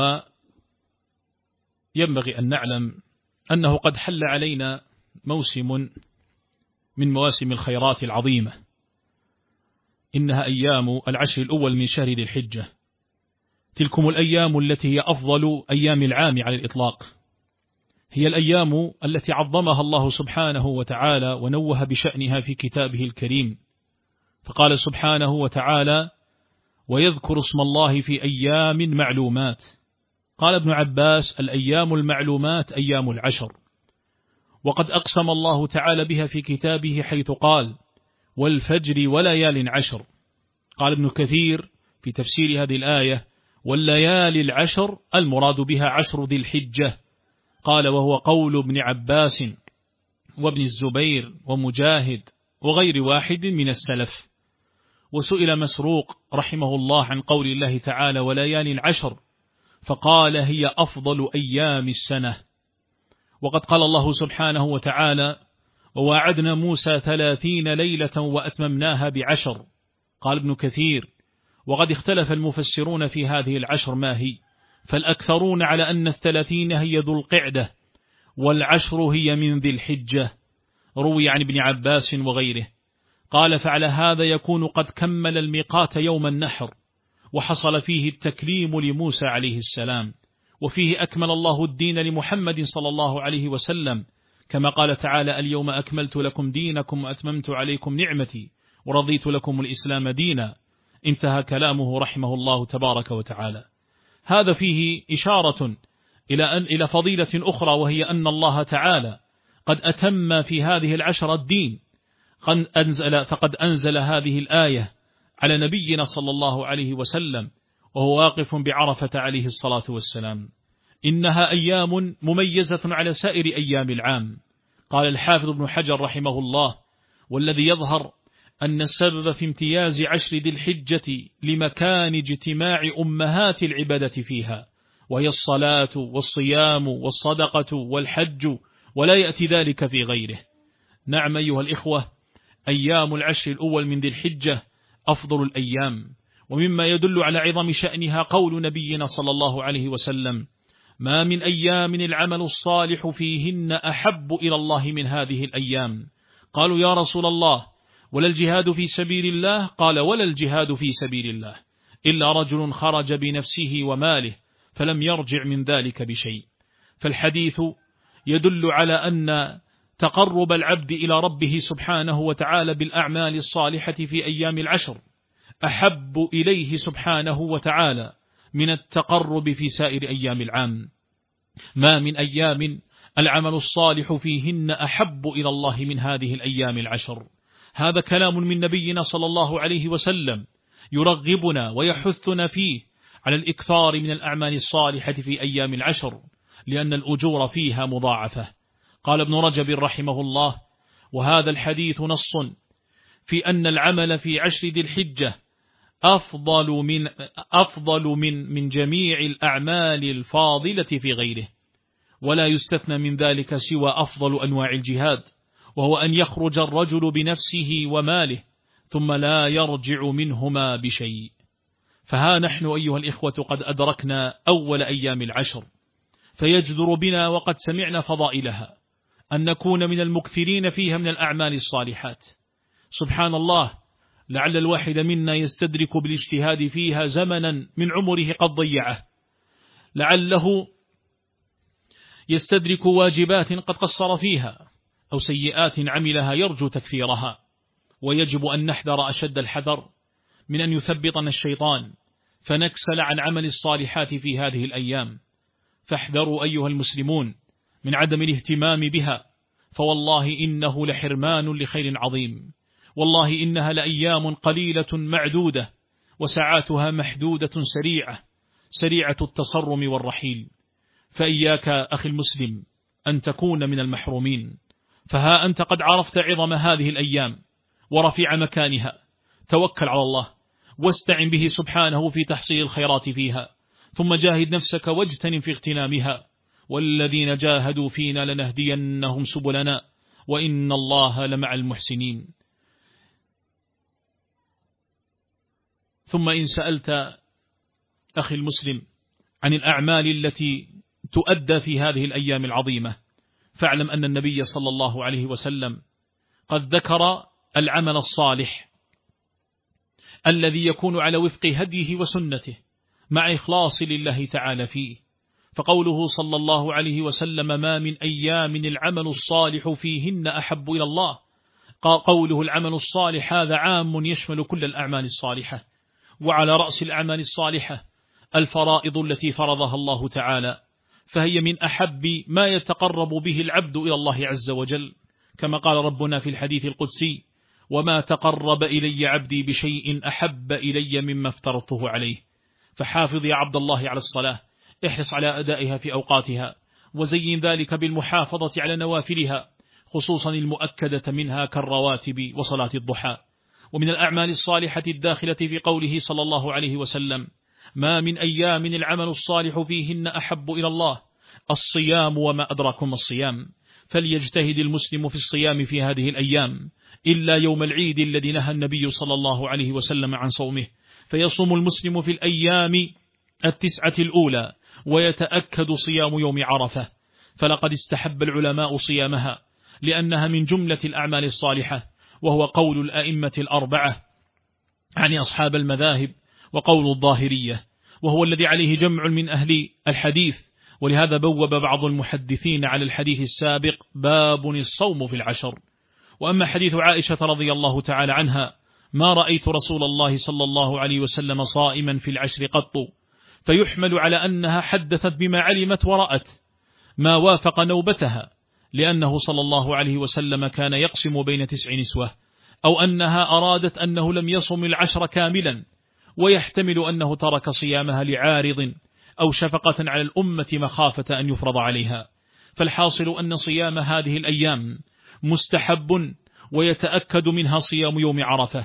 ينبغي أن نعلم أنه قد حل علينا موسم من مواسم الخيرات العظيمة، إنها أيام العشر الأول من شهر ذي الحجة. تلكم الأيام التي هي أفضل أيام العام على الإطلاق، هي الأيام التي عظمها الله سبحانه وتعالى ونوه بشأنها في كتابه الكريم، فقال سبحانه وتعالى: ويذكر اسم الله في أيام معلومات. قال ابن عباس: الأيام المعلومات أيام العشر. وقد أقسم الله تعالى بها في كتابه حيث قال: والفجر وليال عشر. قال ابن كثير في تفسير هذه الآية: والليالي العشر المراد بها عشر ذي الحجة. قال: وهو قول ابن عباس وابن الزبير ومجاهد وغير واحد من السلف. وسئل مسروق رحمه الله عن قول الله تعالى: وليالي العشر، فقال: هي أفضل أيام السنة. وقد قال الله سبحانه وتعالى: وواعدنا موسى ثلاثين ليلة وأتممناها بعشر. قال ابن كثير: وقد اختلف المفسرون في هذه العشر ما هي، فالأكثرون على أن الثلاثين هي ذو القعدة، والعشر هي من ذي الحجة، روي عن ابن عباس وغيره. قال فعلى هذا يكون قد كمل الميقات يوم النحر، وحصل فيه التكليم لموسى عليه السلام، وفيه أكمل الله الدين لمحمد صلى الله عليه وسلم، كما قال تعالى: اليوم أكملت لكم دينكم وأتممت عليكم نعمتي ورضيت لكم الإسلام دينا. انتهى كلامه رحمه الله تبارك وتعالى. هذا فيه إشارة إلى أن إلى فضيلة أخرى، وهي أن الله تعالى قد أتم في هذه العشر الدين، قد أنزل فقد أنزل هذه الآية على نبينا صلى الله عليه وسلم وهو واقف بعرفة عليه الصلاة والسلام: إنها أيام مميزة على سائر أيام العام. قال الحافظ ابن حجر رحمه الله: والذي يظهر أن السبب في امتياز عشر ذي الحجة لمكان اجتماع أمهات العبادة فيها، وهي الصلاة والصيام والصدقة والحج، ولا يأتي ذلك في غيره. نعم أيها الإخوة، أيام العشر الأول من ذي الحجة أفضل الأيام، ومما يدل على عظم شأنها قول نبينا صلى الله عليه وسلم: ما من أيام العمل الصالح فيهن أحب إلى الله من هذه الأيام. قالوا: يا رسول الله، ولا الجهاد في سبيل الله؟ قال: ولا الجهاد في سبيل الله إلا رجل خرج بنفسه وماله فلم يرجع من ذلك بشيء. فالحديث يدل على أن تقرب العبد إلى ربه سبحانه وتعالى بالأعمال الصالحة في أيام العشر أحب إليه سبحانه وتعالى من التقرب في سائر أيام العام. ما من أيام العمل الصالح فيهن أحب إلى الله من هذه الأيام العشر. هذا كلام من نبينا صلى الله عليه وسلم يرغبنا ويحثنا فيه على الإكثار من الأعمال الصالحة في أيام العشر، لأن الأجور فيها مضاعفة. قال ابن رجب رحمه الله: وهذا الحديث نص في أن العمل في عشر ذي الحجة أفضل من أفضل من من جميع الأعمال الفاضلة في غيره، ولا يستثنى من ذلك سوى أفضل أنواع الجهاد، وهو أن يخرج الرجل بنفسه وماله ثم لا يرجع منهما بشيء. فها نحن أيها الإخوة قد أدركنا أول أيام العشر، فيجدر بنا وقد سمعنا فضائلها أن نكون من المكثرين فيها من الأعمال الصالحات. سبحان الله، لعل الواحد منا يستدرك بالاجتهاد فيها زمنا من عمره قد ضيعه، لعله يستدرك واجبات قد قصر فيها، أو سيئات عملها يرجو تكفيرها. ويجب أن نحذر أشد الحذر من أن يثبطنا الشيطان فنكسل عن عمل الصالحات في هذه الأيام. فاحذروا أيها المسلمون من عدم الاهتمام بها، فوالله إنه لحرمان لخير عظيم. والله إنها لأيام قليلة معدودة، وساعاتها محدودة سريعة سريعة التصرم والرحيل. فإياك أخي المسلم أن تكون من المحرومين، فها أنت قد عرفت عظم هذه الأيام ورفيع مكانها. توكل على الله واستعن به سبحانه في تحصيل الخيرات فيها، ثم جاهد نفسك واجتنم في اغتنامها. والذين جاهدوا فينا لنهدينهم سبلنا وإن الله لمع المحسنين. ثم إن سألت أخي المسلم عن الأعمال التي تؤدى في هذه الأيام العظيمة، فاعلم أن النبي صلى الله عليه وسلم قد ذكر العمل الصالح الذي يكون على وفق هديه وسنته مع إخلاص لله تعالى فيه. فقوله صلى الله عليه وسلم: ما من أيام العمل الصالح فيهن أحب إلى الله، قوله العمل الصالح هذا عام يشمل كل الأعمال الصالحة، وعلى رأس الأعمال الصالحة الفرائض التي فرضها الله تعالى، فهي من أحب ما يتقرب به العبد إلى الله عز وجل، كما قال ربنا في الحديث القدسي: وما تقرب إلي عبدي بشيء أحب إلي مما افترضته عليه. فحافظ يا عبد الله على الصلاة، احرص على أدائها في أوقاتها، وزين ذلك بالمحافظة على نوافلها، خصوصا المؤكدة منها كالرواتب وصلاة الضحى. ومن الأعمال الصالحة الداخلة في قوله صلى الله عليه وسلم: ما من أيام العمل الصالح فيهن أحب إلى الله الصيام وما أدراكم الصيام. فليجتهد المسلم في الصيام في هذه الأيام، إلا يوم العيد الذي نهى النبي صلى الله عليه وسلم عن صومه، فيصوم المسلم في الأيام التسعة الأولى ويتأكد صيام يوم عرفة، فلقد استحب العلماء صيامها لأنها من جملة الأعمال الصالحة، وهو قول الأئمة الأربعة عن أصحاب المذاهب وقول الظاهرية، وهو الذي عليه جمع من أهل الحديث، ولهذا بوب بعض المحدثين على الحديث السابق باب الصوم في العشر. وأما حديث عائشة رضي الله تعالى عنها: ما رأيت رسول الله صلى الله عليه وسلم صائما في العشر قط، فيحمل على أنها حدثت بما علمت ورأت ما وافق نوبتها، لأنه صلى الله عليه وسلم كان يقسم بين تسع نسوة، أو أنها أرادت أنه لم يصم العشر كاملا، ويحتمل أنه ترك صيامها لعارض أو شفقة على الأمة مخافة أن يفرض عليها. فالحاصل أن صيام هذه الأيام مستحب، ويتأكد منها صيام يوم عرفة،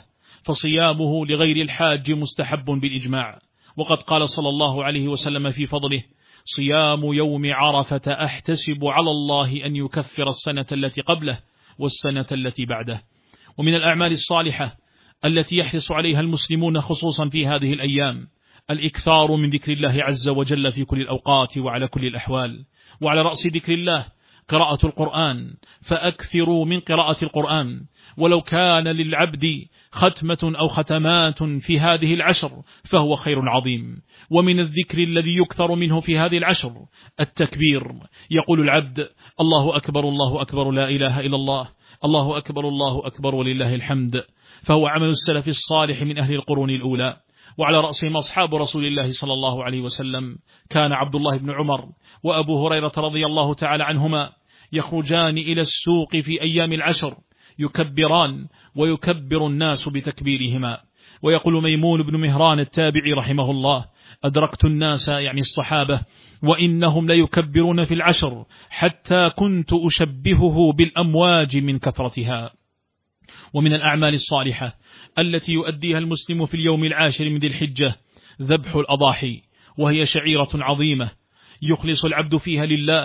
فصيامه لغير الحاج مستحب بالإجماع. وقد قال صلى الله عليه وسلم في فضله: صيام يوم عرفة أحتسب على الله أن يكفر السنة التي قبله والسنة التي بعده. ومن الأعمال الصالحة التي يحرص عليها المسلمون خصوصا في هذه الأيام الإكثار من ذكر الله عز وجل في كل الأوقات وعلى كل الأحوال، وعلى رأس ذكر الله قراءة القرآن، فأكثروا من قراءة القرآن، ولو كان للعبد ختمة أو ختمات في هذه العشر فهو خير عظيم. ومن الذكر الذي يكثر منه في هذه العشر التكبير، يقول العبد: الله أكبر الله أكبر لا إله إلا الله، الله أكبر الله أكبر ولله الحمد، فهو عمل السلف الصالح من أهل القرون الأولى، وعلى رأسهم أصحاب رسول الله صلى الله عليه وسلم. كان عبد الله بن عمر وأبو هريرة رضي الله تعالى عنهما يخرجان إلى السوق في أيام العشر يكبران ويكبر الناس بتكبيرهما. ويقول ميمون بن مهران التابعي رحمه الله: أدركت الناس يعني الصحابة وإنهم ليكبرون في العشر حتى كنت أشبهه بالأمواج من كثرتها. ومن الأعمال الصالحة التي يؤديها المسلم في اليوم العاشر من ذي الحجة ذبح الأضاحي، وهي شعيرة عظيمة يخلص العبد فيها لله.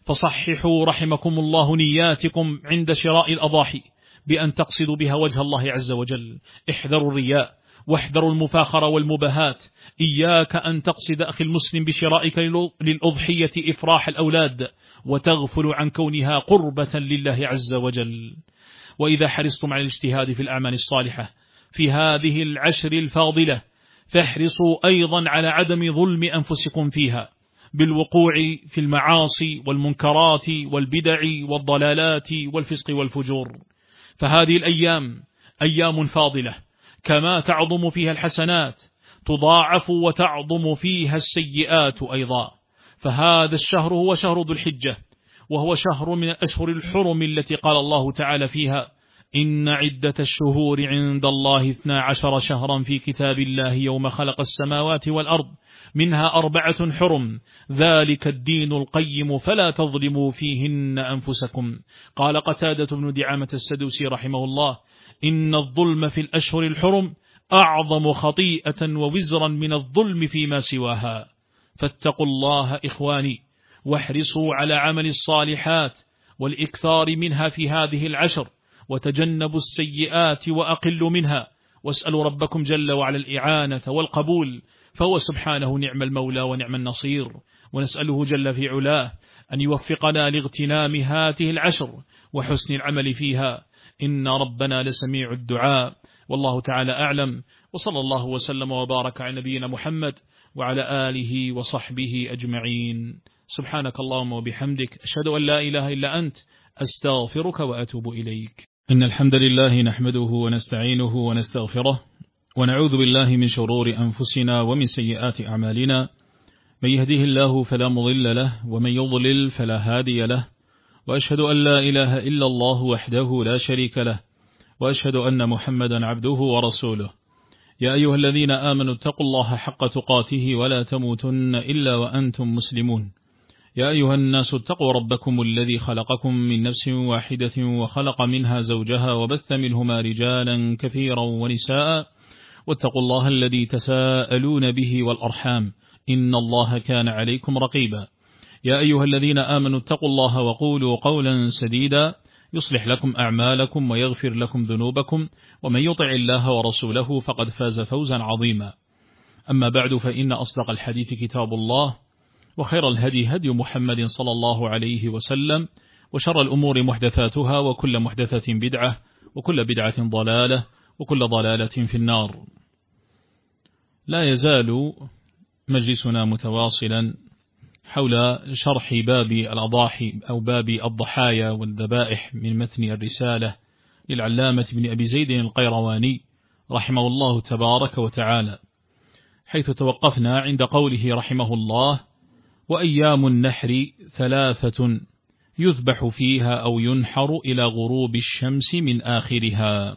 فصححوا رحمكم الله نياتكم عند شراء الأضاحي بأن تقصدوا بها وجه الله عز وجل. احذروا الرياء واحذروا المفاخرة والمباهات. إياك أن تقصد أخي المسلم بشرائك للأضحية إفراح الأولاد وتغفل عن كونها قربة لله عز وجل. وإذا حرصتم على الاجتهاد في الأعمال الصالحة في هذه العشر الفاضلة فاحرصوا أيضا على عدم ظلم أنفسكم فيها بالوقوع في المعاصي والمنكرات والبدع والضلالات والفسق والفجور. فهذه الأيام أيام فاضلة، كما تعظم فيها الحسنات تضاعف وتعظم فيها السيئات أيضا. فهذا الشهر هو شهر ذو الحجة، وهو شهر من الأشهر الحرم التي قال الله تعالى فيها: إن عدة الشهور عند الله اثنا عشر شهرا في كتاب الله يوم خلق السماوات والأرض منها أربعة حرم ذلك الدين القيم فلا تظلموا فيهن أنفسكم. قال قتادة بن دعامة السدوسي رحمه الله: إن الظلم في الأشهر الحرم أعظم خطيئة ووزرا من الظلم فيما سواها. فاتقوا الله إخواني، واحرصوا على عمل الصالحات والإكثار منها في هذه العشر، وتجنبوا السيئات وأقلوا منها، واسألوا ربكم جل وعلا الإعانة والقبول، فهو سبحانه نعم المولى ونعم النصير. ونسأله جل في علاه أن يوفقنا لاغتنام هذه العشر وحسن العمل فيها، إن ربنا لسميع الدعاء. والله تعالى أعلم، وصلى الله وسلم وبارك على نبينا محمد وعلى آله وصحبه أجمعين. سبحانك اللهم وبحمدك، أشهد أن لا إله إلا أنت، أستغفرك وأتوب إليك. إن الحمد لله نحمده ونستعينه ونستغفره، ونعوذ بالله من شرور أنفسنا ومن سيئات أعمالنا. من يهده الله فلا مضل له، ومن يضلل فلا هادي له، وأشهد أن لا إله إلا الله وحده لا شريك له، وأشهد أن محمدا عبده ورسوله. يا أيها الذين آمنوا اتقوا الله حق تقاته ولا تموتن إلا وأنتم مسلمون. يا أيها الناس اتقوا ربكم الذي خلقكم من نفس واحدة وخلق منها زوجها وبث منهما رجالا كثيرا ونساء، واتقوا الله الذي تساءلون به والأرحام إن الله كان عليكم رقيبا. يا أيها الذين آمنوا اتقوا الله وقولوا قولا سديدا يصلح لكم أعمالكم ويغفر لكم ذنوبكم، ومن يطع الله ورسوله فقد فاز فوزا عظيما. أما بعد، فإن أصدق الحديث كتاب الله، وخير الهدي هدي محمد صلى الله عليه وسلم، وشر الأمور محدثاتها، وكل محدثة بدعة، وكل بدعة ضلالة، وكل ضلالة في النار. لا يزال مجلسنا متواصلا حول شرح باب الأضاحي أو باب الضحايا والذبائح من متن الرسالة للعلامة ابن أبي زيد القيرواني رحمه الله تبارك وتعالى، حيث توقفنا عند قوله رحمه الله: وأيام النحر ثلاثة يذبح فيها أو ينحر إلى غروب الشمس من آخرها.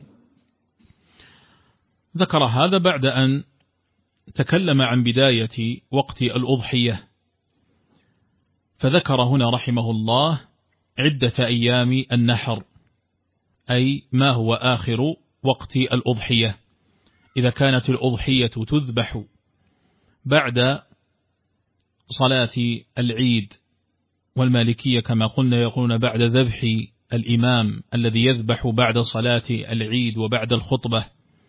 ذكر هذا بعد أن تكلم عن بداية وقت الأضحية، فذكر هنا رحمه الله عدة أيام النحر، أي ما هو آخر وقت الأضحية. إذا كانت الأضحية تذبح بعد صلاة العيد، والمالكية كما قلنا يقولون بعد ذبح الإمام الذي يذبح بعد صلاة العيد وبعد الخطبة،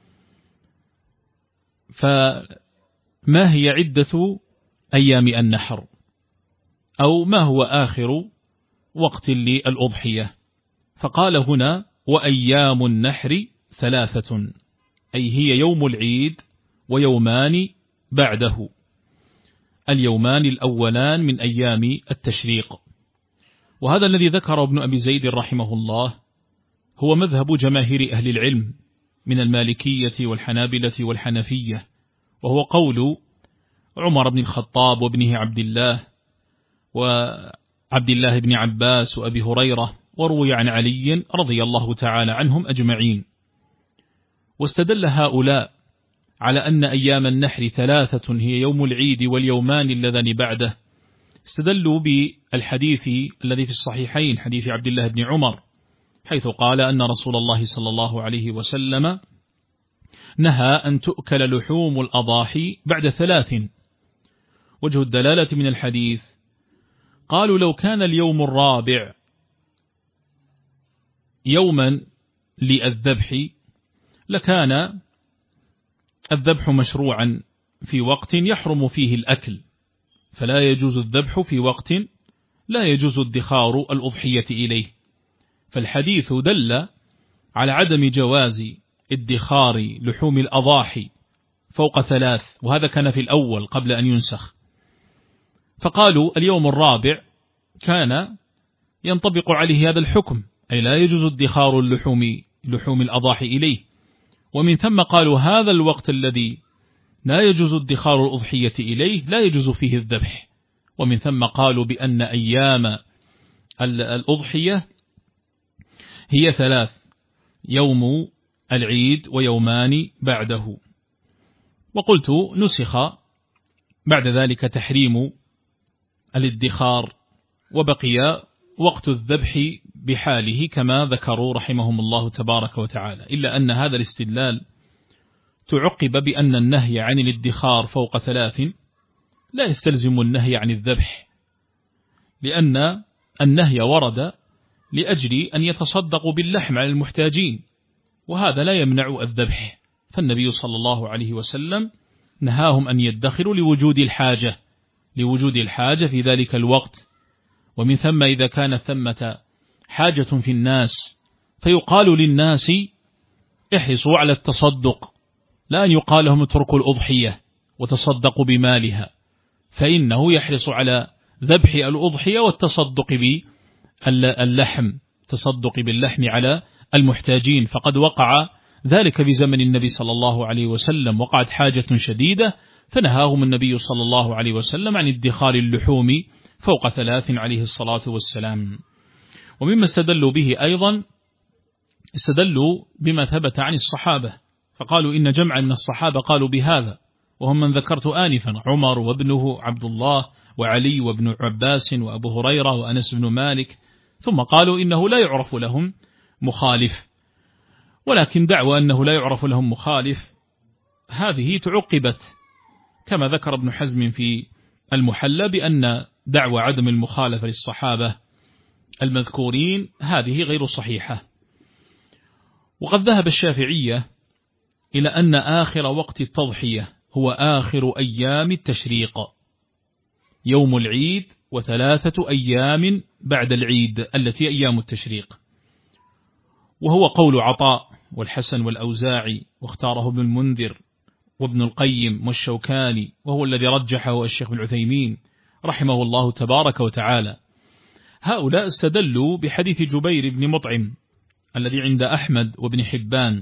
فما هي عدة أيام النحر، أو ما هو آخر وقت للأضحية؟ فقال هنا: وأيام النحر ثلاثة، أي هي يوم العيد ويومان بعده، اليومان الأولان من أيام التشريق. وهذا الذي ذكر ابن أبي زيد رحمه الله هو مذهب جماهير أهل العلم من المالكية والحنابلة والحنفية، وهو قول عمر بن الخطاب وابنه عبد الله وعبد الله بن عباس وأبي هريرة، وروي عن علي رضي الله تعالى عنهم أجمعين. واستدل هؤلاء على أن أيام النحر ثلاثة هي يوم العيد واليومان اللذان بعده، استدلوا بالحديث الذي في الصحيحين، حديث عبد الله بن عمر، حيث قال أن رسول الله صلى الله عليه وسلم نهى أن تؤكل لحوم الأضاحي بعد ثلاث. وجه الدلالة من الحديث: قالوا لو كان اليوم الرابع يوما للذبح لكان الذبح مشروعا في وقت يحرم فيه الأكل، فلا يجوز الذبح في وقت لا يجوز ادخار الأضحية إليه. فالحديث دل على عدم جواز ادخار لحوم الأضاحي فوق ثلاث، وهذا كان في الأول قبل أن ينسخ. فقالوا اليوم الرابع كان ينطبق عليه هذا الحكم، أي لا يجوز ادخار اللحوم لحوم الأضاحي إليه. ومن ثم قالوا هذا الوقت الذي لا يجوز ادخار الأضحية إليه لا يجوز فيه الذبح. ومن ثم قالوا بأن أيام الأضحية هي ثلاث: يوم العيد ويومان بعده. وقلت نسخ بعد ذلك تحريم الادخار، وبقي وقت الذبح بحاله كما ذكروا رحمهم الله تبارك وتعالى، إلا أن هذا الاستدلال تعقب بأن النهي عن الادخار فوق ثلاث لا يستلزم النهي عن الذبح، لأن النهي ورد لأجل أن يتصدقوا باللحم على المحتاجين، وهذا لا يمنع الذبح. فالنبي صلى الله عليه وسلم نهاهم أن يدخروا لوجود الحاجة لوجود الحاجة في ذلك الوقت. ومن ثم إذا كانت ثمة حاجة في الناس فيقال للناس احرصوا على التصدق، لا أن يقال لهم اتركوا الأضحية وتصدقوا بمالها، فإنه يحرص على ذبح الأضحية والتصدق باللحم، تصدق باللحم على المحتاجين. فقد وقع ذلك في زمن النبي صلى الله عليه وسلم، وقعت حاجة شديدة فنهاهم النبي صلى الله عليه وسلم عن ادخار اللحوم فوق ثلاث عليه الصلاة والسلام. ومما استدلوا به أيضا استدلوا بما ثبت عن الصحابة، فقالوا إن جمعا من الصحابة قالوا بهذا، وهم من ذكرت آنفا: عمر وابنه عبد الله وعلي وابن عباس وأبو هريرة وأنس بن مالك. ثم قالوا إنه لا يعرف لهم مخالف، ولكن دعوى أنه لا يعرف لهم مخالف هذه تعقبت كما ذكر ابن حزم في المحلى بأن دعوى عدم المخالفة للصحابة المذكورين هذه غير صحيحة. وقد ذهب الشافعية إلى أن آخر وقت التضحية هو آخر أيام التشريق، يوم العيد وثلاثة أيام بعد العيد التي أيام التشريق، وهو قول عطاء والحسن والأوزاعي، واختاره ابن المنذر وابن القيم والشوكاني، وهو الذي رجحه الشيخ ابن عثيمين رحمه الله تبارك وتعالى. هؤلاء استدلوا بحديث جبير بن مطعم الذي عند أحمد وابن حبان،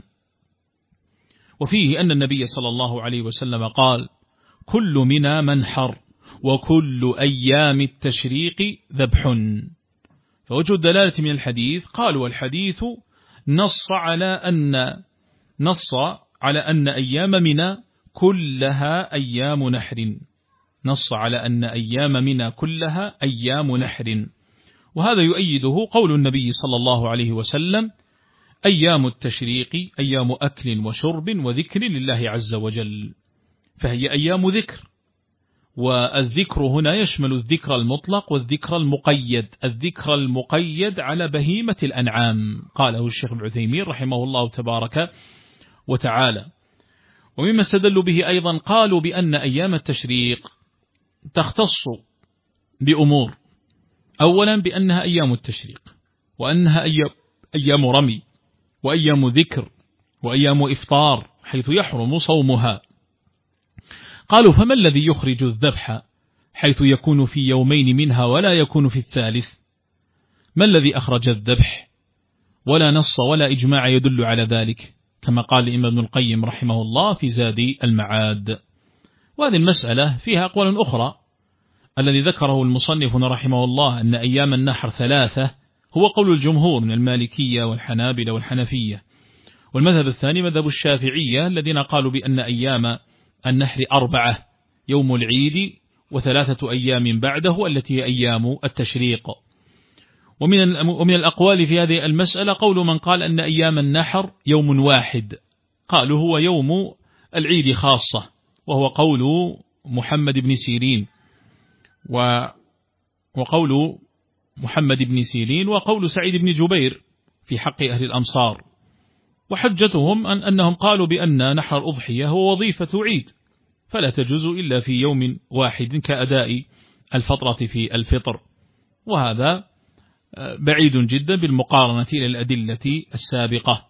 وفيه أن النبي صلى الله عليه وسلم قال: كل منى منحر وكل أيام التشريق ذبح. فوجه الدلالة من الحديث، قالوا الحديث نص على أن نص على أن أيام منى كلها أيام نحر، نص على أن أيام منى كلها أيام نحر. وهذا يؤيده قول النبي صلى الله عليه وسلم: أيام التشريق أيام أكل وشرب وذكر لله عز وجل، فهي أيام ذكر. والذكر هنا يشمل الذكر المطلق والذكر المقيد، الذكر المقيد على بهيمة الأنعام، قاله الشيخ ابن عثيمين رحمه الله تبارك وتعالى. ومما استدلوا به أيضا قالوا بأن أيام التشريق تختص بأمور، أولا بأنها أيام التشريق، وأنها أيام, أيام رمي، وأيام ذكر، وأيام إفطار حيث يحرم صومها. قالوا: فما الذي يخرج الذبح حيث يكون في يومين منها ولا يكون في الثالث؟ ما الذي أخرج الذبح؟ ولا نص ولا إجماع يدل على ذلك، كما قال الإمام ابن القيم رحمه الله في زاد المعاد. وهذه المسألة فيها أقوال أخرى. الذي ذكره المصنف رحمه الله أن أيام النحر ثلاثة هو قول الجمهور من المالكية والحنابلة والحنفية. والمذهب الثاني مذهب الشافعية الذين قالوا بأن أيام النحر أربعة، يوم العيد وثلاثة أيام بعده التي هي أيام التشريق. ومن ومن الأقوال في هذه المسألة قول من قال أن أيام النحر يوم واحد، قالوا هو يوم العيد خاصة، وهو قول محمد بن سيرين وقول محمد بن سيرين وقول سعيد بن جبير في حق أهل الأمصار. وحجتهم أن أنهم قالوا بأن نحر الأضحية هو وظيفة عيد، فلا تجوز إلا في يوم واحد كأداء الفطرة في الفطر، وهذا بعيد جدا بالمقارنة إلى الأدلة السابقة.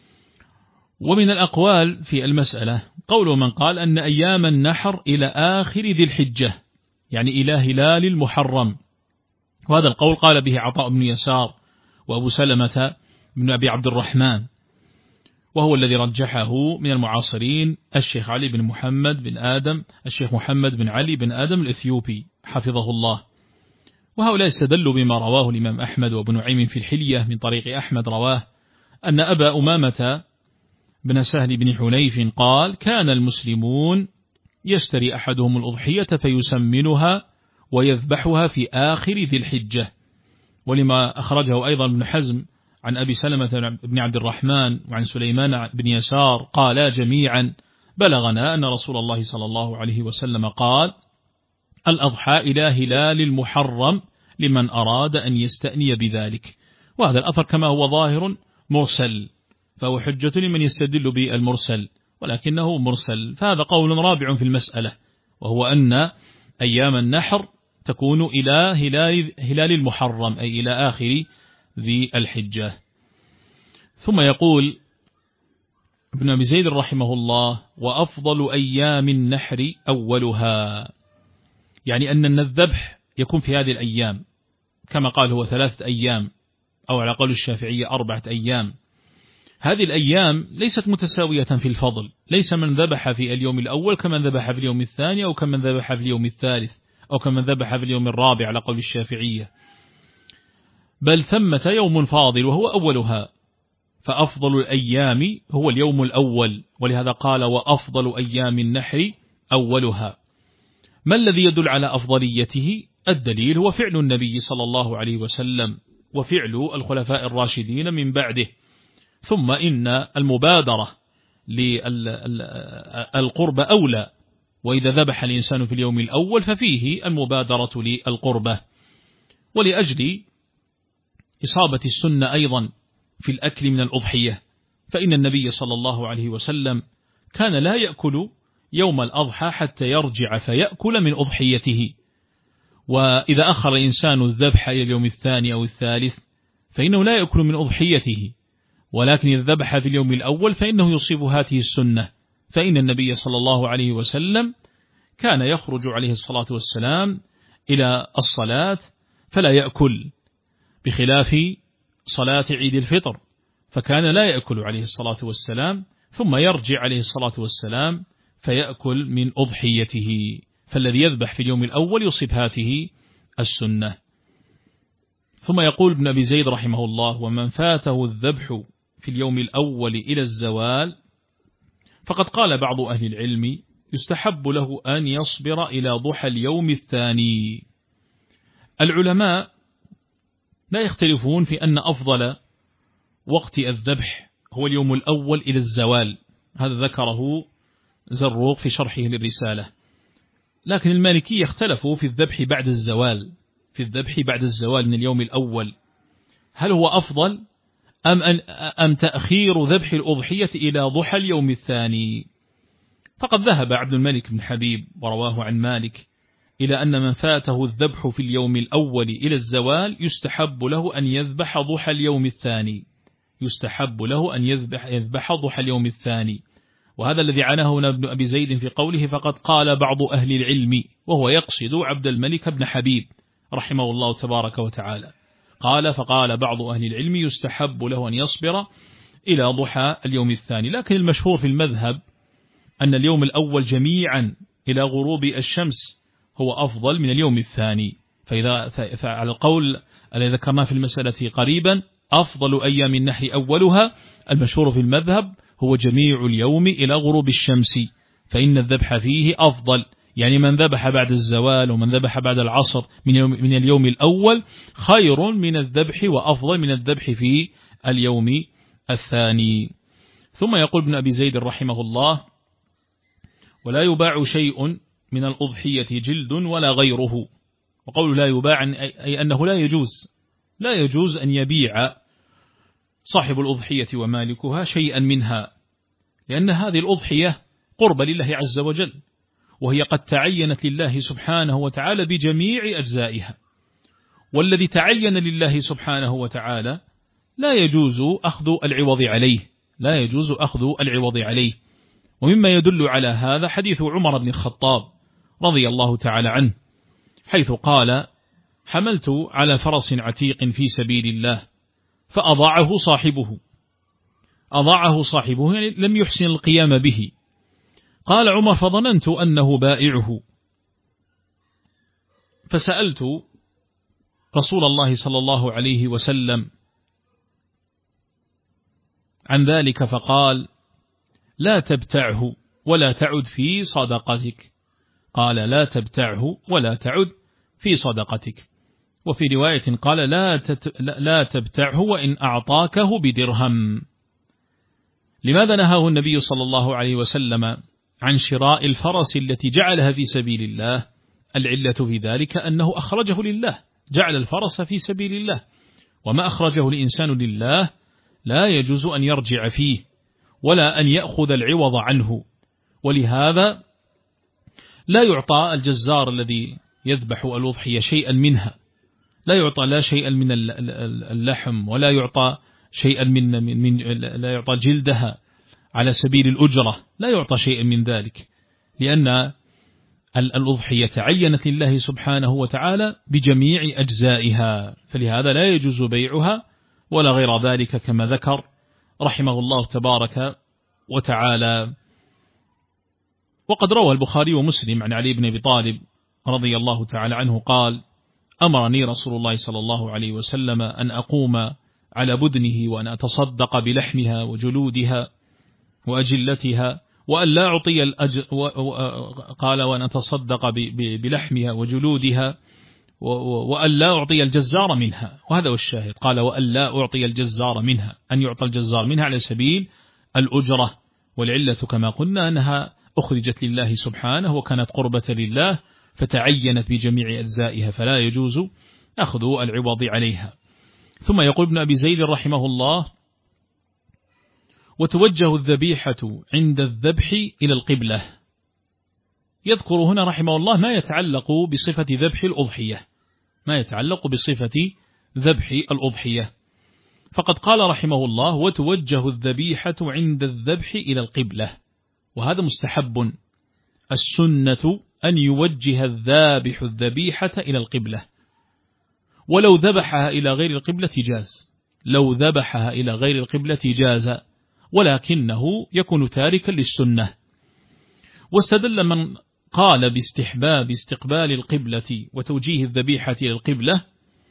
ومن الأقوال في المسألة قول من قال أن أيام النحر إلى آخر ذي الحجة، يعني إلى هلال المحرم، وهذا القول قال به عطاء بن يسار وأبو سلمة بن أبي عبد الرحمن، وهو الذي رجحه من المعاصرين الشيخ علي بن محمد بن آدم الشيخ محمد بن علي بن آدم الإثيوبي حفظه الله. وهؤلاء استدلوا بما رواه الإمام أحمد وابن نعيم في الحلية من طريق أحمد رواه أن أبا أمامة بن سهل بن حنيف قال: كان المسلمون يشتري أحدهم الأضحية فيسمنها ويذبحها في آخر ذي الحجة. ولما أخرجه أيضا ابن حزم عن أبي سلمة بن عبد الرحمن وعن سليمان بن يسار قالا جميعا: بلغنا أن رسول الله صلى الله عليه وسلم قال: الأضحى إلى هلال المحرم لمن أراد أن يستأني بذلك. وهذا الأثر كما هو ظاهر مرسل، فهو حجة لمن يستدل بالمرسل، ولكنه مرسل. فهذا قول رابع في المسألة، وهو أن أيام النحر تكون إلى هلال, هلال المحرم، أي إلى آخر ذي الحجة. ثم يقول ابن أبي زيد رحمه الله: وأفضل أيام النحر أولها، يعني أن الذبح يكون في هذه الأيام، كما قال هو ثلاثة أيام، أو على قول الشافعية أربعة أيام. هذه الأيام ليست متساوية في الفضل، ليس من ذبح في اليوم الأول كمن ذبح في اليوم الثاني، أو كمن ذبح في اليوم الثالث، أو كمن ذبح في اليوم الرابع على قول الشافعية، بل ثمة يوم فاضل وهو أولها، فأفضل الأيام هو اليوم الأول، ولهذا قال: وأفضل أيام النحر أولها. ما الذي يدل على أفضليته؟ الدليل هو فعل النبي صلى الله عليه وسلم وفعل الخلفاء الراشدين من بعده. ثم إن المبادرة للقربة أولى، وإذا ذبح الإنسان في اليوم الأول ففيه المبادرة للقربة. ولأجل إصابة السنة أيضا في الأكل من الأضحية، فإن النبي صلى الله عليه وسلم كان لا يأكل يوم الأضحى حتى يرجع فيأكل من أضحيته، وإذا أخر الإنسان الذبح إلى اليوم الثاني أو الثالث فإنه لا يأكل من أضحيته، ولكن إذا ذبح في اليوم الأول فإنه يصيب هذه السنة، فإن النبي صلى الله عليه وسلم كان يخرج عليه الصلاة والسلام إلى الصلاة فلا يأكل، بخلاف صلاة عيد الفطر فكان لا يأكل عليه الصلاة والسلام، ثم يرجع عليه الصلاة والسلام فيأكل من أضحيته، فالذي يذبح في اليوم الأول يصيب هذه السنة. ثم يقول ابن أبي زيد رحمه الله: ومن فاته الذبح في اليوم الأول إلى الزوال فقد قال بعض أهل العلم يستحب له أن يصبر إلى ضحى اليوم الثاني. العلماء لا يختلفون في أن أفضل وقت الذبح هو اليوم الأول إلى الزوال، هذا ذكره زروق في شرحه للرسالة، لكن المالكية اختلفوا في الذبح بعد الزوال، في الذبح بعد الزوال من اليوم الأول هل هو أفضل أم, أن أم تأخير ذبح الأضحية إلى ضحى اليوم الثاني؟ فقد ذهب عبد الملك بن حبيب ورواه عن مالك إلى أن من فاته الذبح في اليوم الأول إلى الزوال يستحب له أن يذبح ضحى اليوم الثاني، يستحب له أن يذبح, يذبح ضحى اليوم الثاني، وهذا الذي عناه هنا ابن أبي زيد في قوله فقد قال بعض أهل العلم، وهو يقصد عبد الملك بن حبيب رحمه الله تبارك وتعالى، قال فقال بعض أهل العلم يستحب له أن يصبر إلى ضحى اليوم الثاني، لكن المشهور في المذهب أن اليوم الأول جميعا إلى غروب الشمس هو أفضل من اليوم الثاني، فإذا فعلى القول الذي ذكرناه في المسألة قريبا أفضل أيام النحر أولها، المشهور في المذهب هو جميع اليوم إلى غروب الشمس، فإن الذبح فيه أفضل، يعني من ذبح بعد الزوال ومن ذبح بعد العصر من يوم من اليوم الأول خير من الذبح وأفضل من الذبح في اليوم الثاني. ثم يقول ابن أبي زيد رحمه الله: ولا يباع شيء من الأضحية جلد ولا غيره. وقول لا يباع أي أنه لا يجوز لا يجوز أن يبيع صاحب الأضحية ومالكها شيئا منها، لأن هذه الأضحية قرب لله عز وجل، وهي قد تعينت لله سبحانه وتعالى بجميع أجزائها، والذي تعين لله سبحانه وتعالى لا يجوز أخذ العوض عليه لا يجوز أخذ العوض عليه. ومما يدل على هذا حديث عمر بن الخطاب رضي الله تعالى عنه، حيث قال: حملت على فرس عتيق في سبيل الله فأضاعه صاحبه أضاعه صاحبه يعني لم يحسن القيام به. قال عمر: فظننت أنه بائعه، فسألت رسول الله صلى الله عليه وسلم عن ذلك فقال: لا تبتعه ولا تعد في صدقتك. قال: لا تبتعه ولا تعد في صدقتك. وفي رواية قال: لا, تت... لا تبتعه وإن أعطاكه بدرهم. لماذا نهاه النبي صلى الله عليه وسلم عن شراء الفرس التي جعلها في سبيل الله؟ العلة في ذلك أنه أخرجه لله، جعل الفرس في سبيل الله، وما أخرجه الإنسان لله لا يجوز أن يرجع فيه ولا أن يأخذ العوض عنه. ولهذا لا يعطى الجزار الذي يذبح الأضحية شيئا منها، لا يعطى لا شيئا من اللحم ولا يعطى شيئا من, من لا يعطى جلدها على سبيل الأجرة، لا يعطى شيئا من ذلك، لأن الأضحية تعينت لله سبحانه وتعالى بجميع أجزائها، فلهذا لا يجوز بيعها ولا غير ذلك كما ذكر رحمه الله تبارك وتعالى. وقد روى البخاري ومسلم عن علي بن أبي طالب رضي الله تعالى عنه قال: أمرني رسول الله صلى الله عليه وسلم أن أقوم على بدنه وأن أتصدق بلحمها وجلودها وأجلتها وأن لا أعطي الأجر، قال: وأن أتصدق بلحمها وجلودها وأن لا أعطي الجزار منها، وهذا هو الشاهد، قال: وأن لا أعطي الجزار منها، أن يعطى الجزار منها على سبيل الأجرة. والعلة كما قلنا أنها أخرجت لله سبحانه وكانت قربة لله فتعينت بجميع أجزائها، فلا يجوز أخذ العوض عليها. ثم يقول ابن أبي زيد رحمه الله: وتوجه الذبيحة عند الذبح إلى القبلة. يذكر هنا رحمه الله ما يتعلق بصفة ذبح الأضحية، ما يتعلق بصفة ذبح الأضحية. فقد قال رحمه الله: وتوجه الذبيحة عند الذبح إلى القبلة، وهذا مستحب. السنة أن يوجه الذابح الذبيحة إلى القبلة، ولو ذبحها إلى غير القبلة جاز، لو ذبحها إلى غير القبلة جاز، ولكنه يكون تاركا للسنة. واستدل من قال باستحباب استقبال القبلة وتوجيه الذبيحة إلى القبلة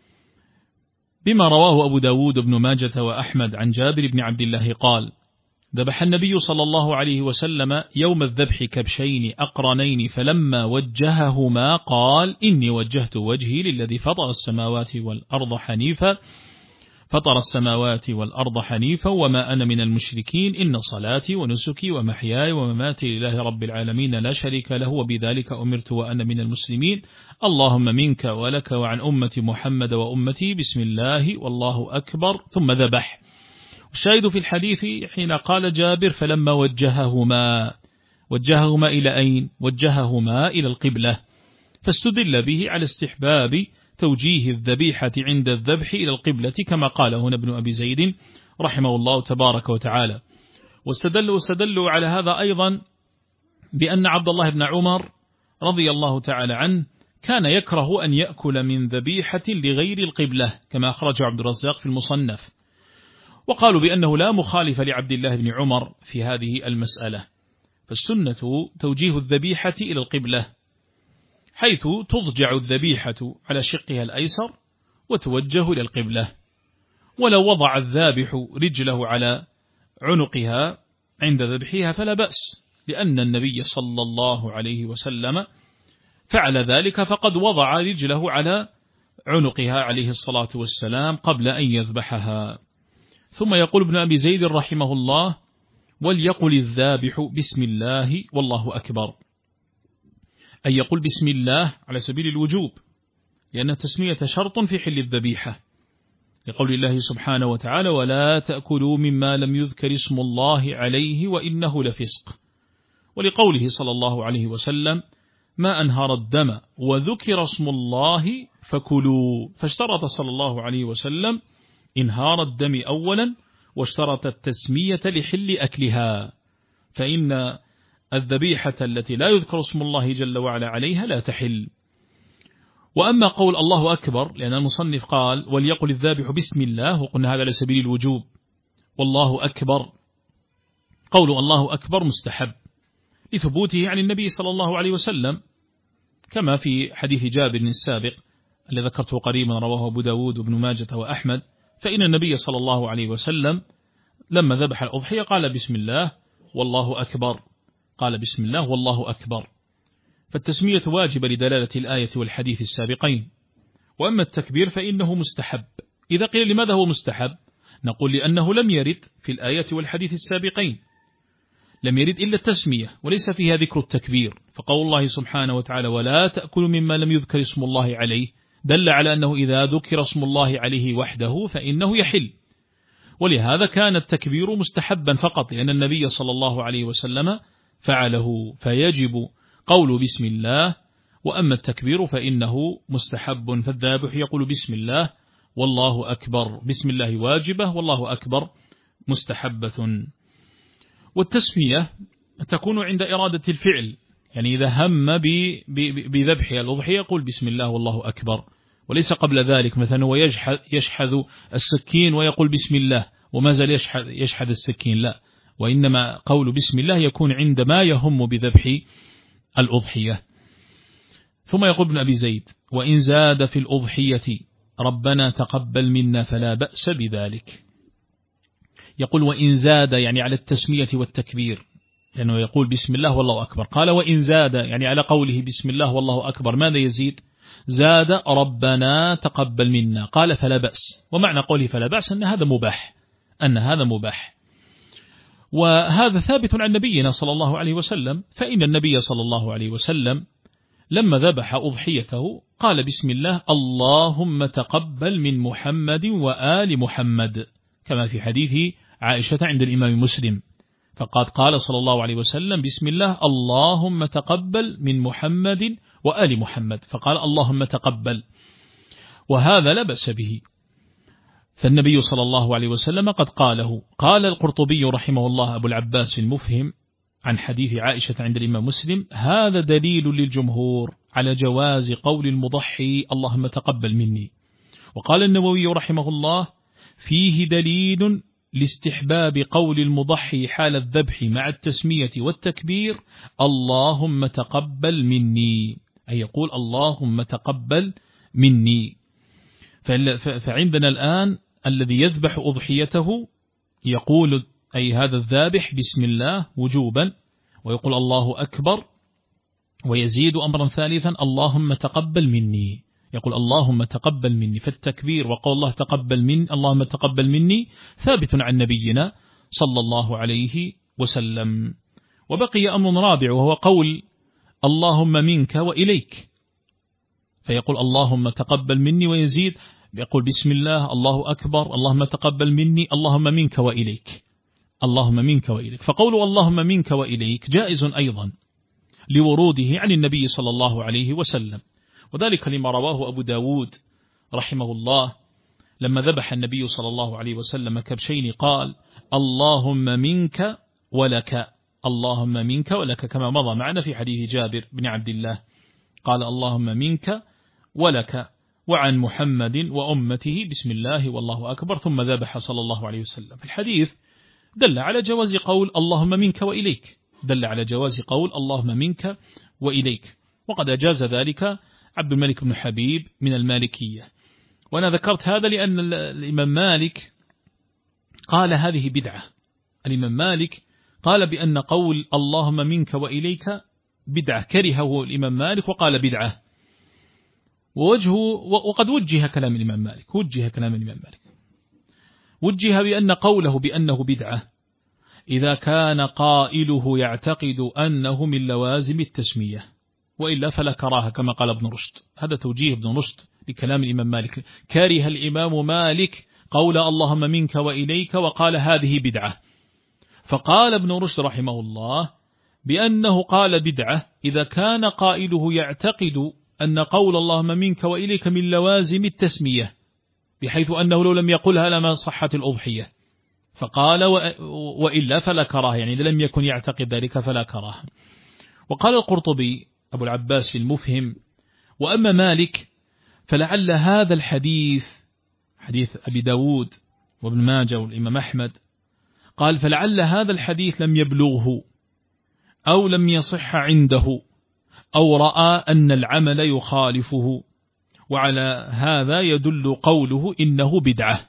بما رواه أبو داود بن ماجة وأحمد عن جابر بن عبد الله قال: ذبح النبي صلى الله عليه وسلم يوم الذبح كبشين أقرنين، فلما وجههما قال: إني وجهت وجهي للذي فطر السماوات والأرض حنيفا فطر السماوات والأرض حنيفا وما أنا من المشركين، إن صلاتي ونسكي ومحياي ومماتي لله رب العالمين لا شريك له وبذلك أمرت وأنا من المسلمين، اللهم منك ولك وعن أمة محمد وأمتي، بسم الله والله أكبر، ثم ذبح. الشاهد في الحديث حين قال جابر: فلما وجههما، وجههما إلى أين؟ وجههما إلى القبلة، فاستدل به على استحباب توجيه الذبيحة عند الذبح إلى القبلة كما قال هنا ابن أبي زيد رحمه الله تبارك وتعالى. واستدلوا استدلوا على هذا أيضا بأن عبد الله بن عمر رضي الله تعالى عنه كان يكره أن يأكل من ذبيحة لغير القبلة كما أخرج عبد الرزاق في المصنف، وقالوا بأنه لا مخالف لعبد الله بن عمر في هذه المسألة. فالسنة توجيه الذبيحة إلى القبلة، حيث تضجع الذبيحة على شقها الأيسر وتوجه إلى القبلة. ولو وضع الذابح رجله على عنقها عند ذبحها فلا بأس، لأن النبي صلى الله عليه وسلم فعل ذلك، فقد وضع رجله على عنقها عليه الصلاة والسلام قبل أن يذبحها. ثم يقول ابن أبي زيد رحمه الله: وليقل الذابح بسم الله والله أكبر، أن يقول بسم الله على سبيل الوجوب، لأن التسمية شرط في حل الذبيحة، لقول الله سبحانه وتعالى: ولا تأكلوا مما لم يذكر اسم الله عليه وإنه لفسق، ولقوله صلى الله عليه وسلم: ما أنهر الدم وذكر اسم الله فكلوا، فاشترط صلى الله عليه وسلم إنهار الدم أولا، واشترط التسمية لحل أكلها، فإن الذبيحة التي لا يذكر اسم الله جل وعلا عليها لا تحل. وأما قول الله أكبر، لأن المصنف قال: وليقل الذابح بسم الله، وقلنا هذا على سبيل الوجوب، والله أكبر، قول الله أكبر مستحب لثبوته عن النبي صلى الله عليه وسلم، كما في حديث جابر السابق الذي ذكرته قريبا رواه أبو داود وابن ماجة وأحمد، فإن النبي صلى الله عليه وسلم لما ذبح الأضحية قال بسم الله والله أكبر، قال بسم الله والله أكبر، فالتسمية واجبة لدلالة الآية والحديث السابقين. وأما التكبير فإنه مستحب. إذا قيل لماذا هو مستحب؟ نقول لأنه لم يرد في الآية والحديث السابقين، لم يرد إلا التسمية وليس فيها ذكر التكبير، فقول الله سبحانه وتعالى: ولا تأكلوا مما لم يذكر اسم الله عليه، دل على أنه إذا ذكر اسم الله عليه وحده فإنه يحل، ولهذا كان التكبير مستحبا فقط، لأن النبي صلى الله عليه وسلم فعله، فيجب قول بسم الله. وأما التكبير فإنه مستحب، فالذابح يقول بسم الله والله أكبر، بسم الله واجبة والله أكبر مستحبة. والتسمية تكون عند إرادة الفعل، يعني إذا هم بذبح الأضحية يقول بسم الله والله أكبر، وليس قبل ذلك مثلا هو يشحذ السكين ويقول بسم الله وما زال يشحذ, يشحذ السكين، لا، وإنما قول بسم الله يكون عندما يهم بذبح الأضحية. ثم يقول ابن أبي زيد: وإن زاد في الأضحية ربنا تقبل منا فلا بأس بذلك. يقول وإن زاد يعني على التسمية والتكبير، لأنه يقول بسم الله والله أكبر، قال وإن زاد يعني على قوله بسم الله والله أكبر، ماذا يزيد؟ زاد ربنا تقبل منا، قال فلا بأس، ومعنى قوله فلا بأس أن هذا مباح، أن هذا مباح. وهذا ثابت عن نبينا صلى الله عليه وسلم، فإن النبي صلى الله عليه وسلم لما ذبح أضحيته قال بسم الله اللهم تقبل من محمد وآل محمد، كما في حديث عائشة عند الإمام مسلم، فقد قال صلى الله عليه وسلم بسم الله اللهم تقبل من محمد وآل محمد، فقال اللهم تقبل، وهذا لا بأس به، فالنبي صلى الله عليه وسلم قد قاله. قال القرطبي رحمه الله أبو العباس في المفهم عن حديث عائشة عند الإمام مسلم هذا دليل للجمهور على جواز قول المضحي اللهم تقبل مني. وقال النووي رحمه الله فيه دليل لاستحباب قول المضحي حال الذبح مع التسمية والتكبير اللهم تقبل مني، أي يقول اللهم تقبل مني. فعندنا الآن الذي يذبح أضحيته يقول أي هذا الذابح بسم الله وجوبا، ويقول الله أكبر، ويزيد أمرا ثالثا اللهم تقبل مني، يقول اللهم تقبل مني. فالتكبير وقول الله تقبل من اللهم تقبل مني ثابت عن نبينا صلى الله عليه وسلم. وبقي أمر رابع وهو قول اللهم منك وإليك، فيقول اللهم تقبل مني، ويزيد يقول بسم الله الله أكبر اللهم تقبل مني اللهم منك وإليك، اللهم منك وإليك. فقول اللهم منك وإليك جائز أيضا لوروده عن النبي صلى الله عليه وسلم، وذلك لما رواه أبو داود رحمه الله لما ذبح النبي صلى الله عليه وسلم كبشين قال اللهم منك ولك، اللهم منك ولك، كما مضى معنا في حديث جابر بن عبد الله قال اللهم منك ولك وعن محمد وأمته بسم الله والله أكبر، ثم ذبح صلى الله عليه وسلم. في الحديث دل على جواز قول اللهم منك وإليك، دل على جواز قول اللهم منك وإليك، وقد أجاز ذلك عبد الملك بن حبيب من المالكية. وأنا ذكرت هذا لأن الإمام مالك قال هذه بدعة، الإمام مالك قال بأن قول اللهم منك وإليك بدعة، كرهه الإمام مالك وقال بدعة، ووجهه وقد وجه كلام الإمام مالك، وجه كلام الإمام مالك وجه بأن قوله بأنه بدعة إذا كان قائله يعتقد أنه من لوازم التسمية، وإلا فلا كراهة كما قال ابن رشد. هذا توجيه ابن رشد لكلام الإمام مالك، كاره الإمام مالك قول اللهم منك وإليك وقال هذه بدعة، فقال ابن رشد رحمه الله بأنه قال بدعة إذا كان قائله يعتقد أن قول اللهم منك وإليك من لوازم التسمية، بحيث أنه لو لم يقلها لما صحت الأضحية، فقال وإلا فلا كراهة، يعني إذا لم يكن يعتقد ذلك فلا كراهة. وقال القرطبي أبو العباس في المفهم وأما مالك فلعل هذا الحديث حديث أبي داود وابن ماجه والإمام أحمد، قال فلعل هذا الحديث لم يبلغه أو لم يصح عنده أو رأى أن العمل يخالفه، وعلى هذا يدل قوله إنه بدعة.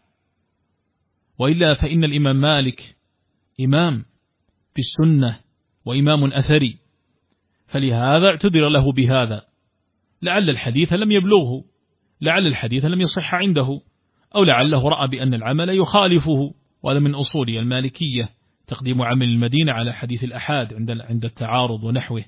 وإلا فإن الإمام مالك إمام في السنة وإمام أثري، فلهذا اعتذر له بهذا، لعل الحديث لم يبلغه، لعل الحديث لم يصح عنده، أو لعله رأى بأن العمل يخالفه، وهذا من أصول المالكية تقديم عمل المدينة على حديث الأحاد عند عند التعارض ونحوه.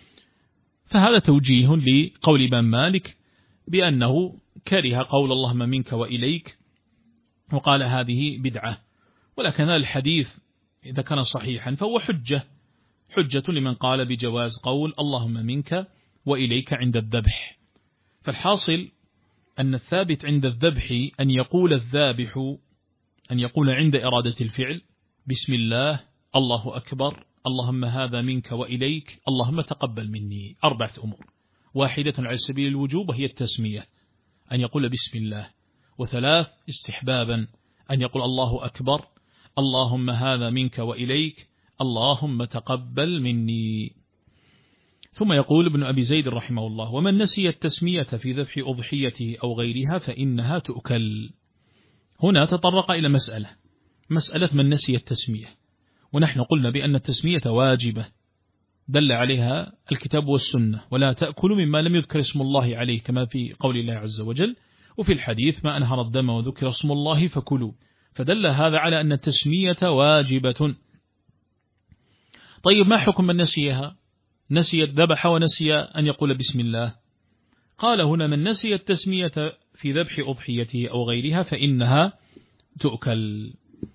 فهذا توجيه لقول الإمام مالك بأنه كره قول اللهم منك وإليك وقال هذه بدعة، ولكن الحديث إذا كان صحيحا فهو حجة حجة لمن قال بجواز قول اللهم منك وإليك عند الذبح. فالحاصل أن الثابت عند الذبح أن يقول الذابح أن يقول عند إرادة الفعل بسم الله الله أكبر اللهم هذا منك وإليك اللهم تقبل مني، أربعة أمور: واحدة على سبيل الوجوب وهي التسمية أن يقول بسم الله، وثلاث استحبابا أن يقول الله أكبر اللهم هذا منك وإليك اللهم تقبل مني. ثم يقول ابن أبي زيد رحمه الله: ومن نسي التسمية في ذبح أضحيته أو غيرها فإنها تؤكل. هنا تطرق إلى مسألة مسألة من نسي التسمية، ونحن قلنا بأن التسمية واجبة دل عليها الكتاب والسنة، ولا تأكل مما لم يذكر اسم الله عليه كما في قول الله عز وجل، وفي الحديث ما أنهر الدم وذكر اسم الله فكلوا، فدل هذا على أن التسمية واجبة. طيب ما حكم من نسيها؟ نسي الذبح ونسي أن يقول بسم الله. قال هنا من نسي التسمية في ذبح أضحيته أو غيرها فإنها تؤكل.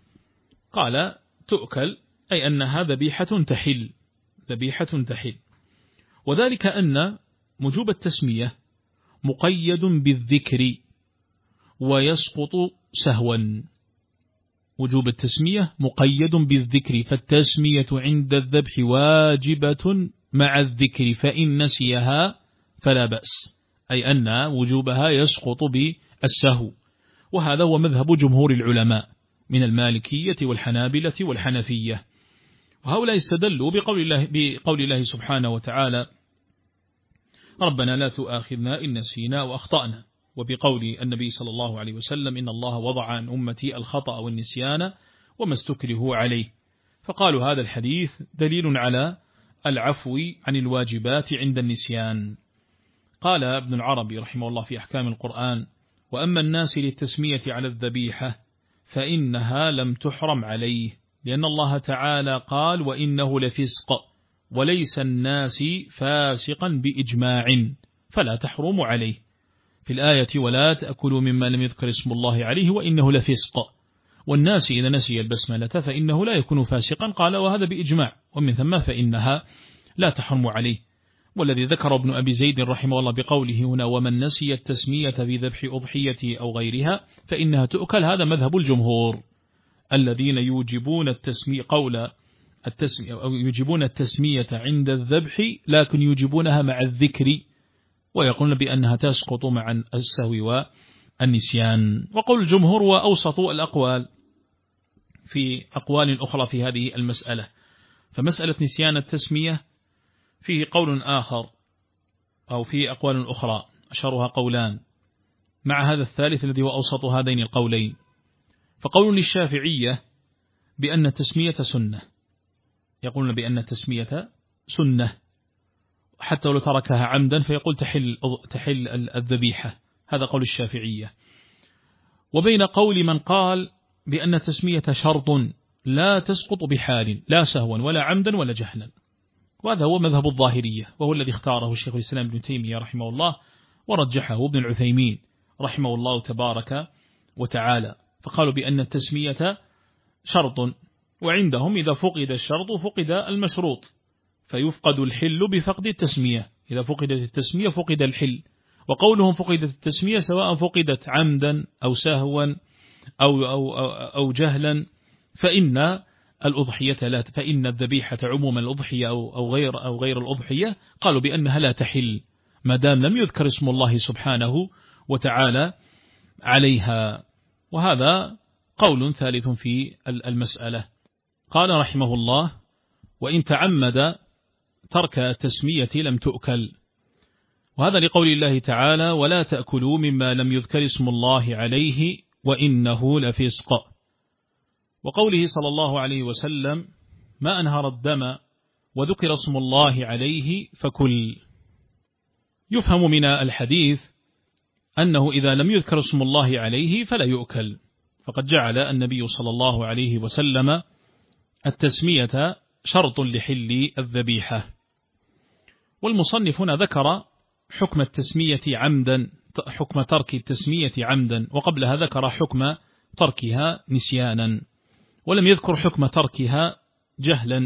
قال تؤكل أي أنها ذبيحة تحل، ذبيحة تحل. وذلك أن وجوب التسمية مقيد بالذكر ويسقط سهوا. وجوب التسمية مقيد بالذكر، فالتسمية عند الذبح واجبة مع الذكر، فإن نسيها فلا بأس، أي أن وجوبها يسقط بالسهو. وهذا هو مذهب جمهور العلماء من المالكية والحنابلة والحنفية. وهؤلاء استدلوا بقول الله, بقول الله سبحانه وتعالى ربنا لا تؤاخذنا إن نسينا وأخطأنا، وبقول النبي صلى الله عليه وسلم إن الله وضع عن أمتي الخطأ والنسيان وما استكرهوا عليه. فقالوا هذا الحديث دليل على العفو عن الواجبات عند النسيان. قال ابن العربي رحمه الله في أحكام القرآن وأما الناس للتسمية على الذبيحة فإنها لم تحرم عليه، لأن الله تعالى قال وإنه لفسق، وليس الناس فاسقا بإجماع فلا تحرم عليه. في الآية ولا تأكلوا مما لم يذكر اسم الله عليه وإنه لفسق، والناس إذا نسي البسملة فإنه لا يكون فاسقا، قال وهذا بإجماع، ومن ثم فإنها لا تحرم عليه. والذي ذكر ابن أبي زيد رحمه الله بقوله هنا ومن نسي التسمية في ذبح أضحيته أو غيرها فإنها تؤكل، هذا مذهب الجمهور الذين يوجبون التسمية قول التسمية أو يوجبون التسمية عند الذبح لكن يوجبونها مع الذكر، ويقولون بأنها تسقط مع السهو والنسيان. وقول الجمهور وأوسط الأقوال في أقوال أخرى في هذه المسألة. فمسألة نسيان التسمية فيه قول آخر أو فيه أقوال أخرى أشهرها قولان مع هذا الثالث الذي هو أوسط هذين القولين. فقول للشافعية بأن التسمية سنة، يقولون بأن التسمية سنة حتى لو تركها عمدا فيقول تحل, تحل الذبيحة، هذا قول الشافعية. وبين قول من قال بأن التسمية شرط لا تسقط بحال لا سهوا ولا عمدا ولا جهلا، وهذا هو مذهب الظاهرية، وهو الذي اختاره الشيخ الإسلام ابن تيمية رحمه الله ورجحه ابن العثيمين رحمه الله تبارك وتعالى. فقالوا بأن التسمية شرط، وعندهم إذا فقد الشرط فقد المشروط، فيفقد الحل بفقد التسمية، إذا فقدت التسمية فقد الحل. وقولهم فقدت التسمية سواء فقدت عمدا أو سهوا أو, أو, أو, أو جهلا، فإن الأضحية لا فإن الذبيحة عموما الأضحية أو, أو, غير أو غير الأضحية قالوا بأنها لا تحل ما دام لم يذكر اسم الله سبحانه وتعالى عليها. وهذا قول ثالث في المسألة. قال رحمه الله وإن تعمد ترك التسمية لم تؤكل، وهذا لقول الله تعالى ولا تأكلوا مما لم يذكر اسم الله عليه وإنه لفسق، وقوله صلى الله عليه وسلم ما أنهر الدم وذكر اسم الله عليه فكل. يفهم من الحديث أنه إذا لم يذكر اسم الله عليه فلا يؤكل، فقد جعل النبي صلى الله عليه وسلم التسمية شرط لحل الذبيحة. والمصنف هنا ذكر حكم التسمية عمدا، حكم ترك التسمية عمدا، وقبلها ذكر حكم تركها نسيانا، ولم يذكر حكم تركها جهلا.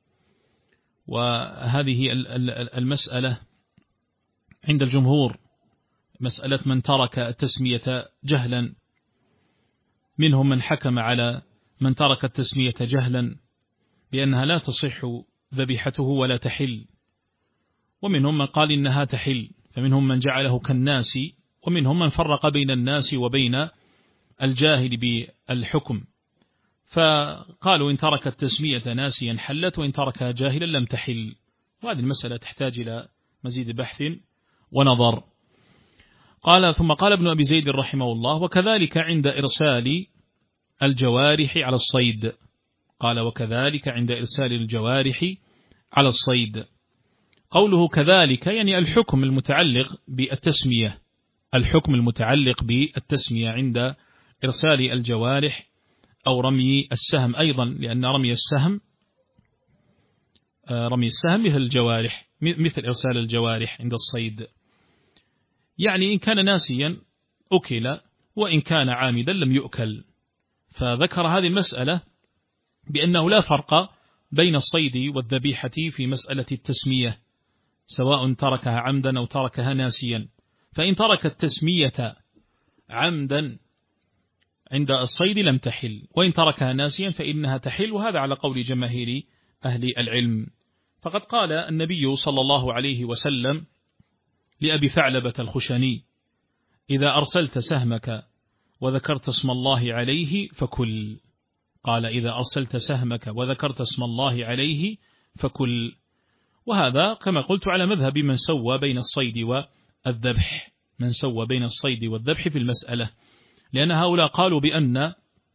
وهذه المسألة عند الجمهور مسألة من ترك التسمية جهلا، منهم من حكم على من ترك التسمية جهلا بأنها لا تصح ذبيحته ولا تحل، ومنهم من قال إنها تحل، فمنهم من جعله كالناس، ومنهم من فرق بين الناس وبين الجاهل بالحكم، فقالوا إن ترك التسمية ناسيا حلت وإن تركها جاهلا لم تحل. وهذه المسألة تحتاج إلى مزيد بحث ونظر. قال ثم قال ابن أبي زيد رحمه الله وكذلك عند إرسال الجوارح على الصيد. قال وكذلك عند إرسال الجوارح على الصيد. قوله كذلك يعني الحكم المتعلق بالتسمية، الحكم المتعلق بالتسمية عند إرسال الجوارح أو رمي السهم أيضا، لأن رمي السهم رمي السهم مثل الجوارح، مثل إرسال الجوارح عند الصيد. يعني إن كان ناسيا أكل، وإن كان عامدا لم يؤكل. فذكر هذه المسألة بأنه لا فرق بين الصيد والذبيحة في مسألة التسمية، سواء تركها عمدا أو تركها ناسيا. فإن ترك التسمية عمدا عند الصيد لم تحل، وإن تركها ناسيا فإنها تحل، وهذا على قول جماهير أهل العلم. فقد قال النبي صلى الله عليه وسلم لأبي ثعلبة الخشني: إذا أرسلت سهمك وذكرت اسم الله عليه فكل. قال: إذا أرسلت سهمك وذكرت اسم الله عليه فكل. وهذا كما قلت على مذهب من سوى بين الصيد والذبح، من سوى بين الصيد والذبح في المسألة، لأن هؤلاء قالوا بأن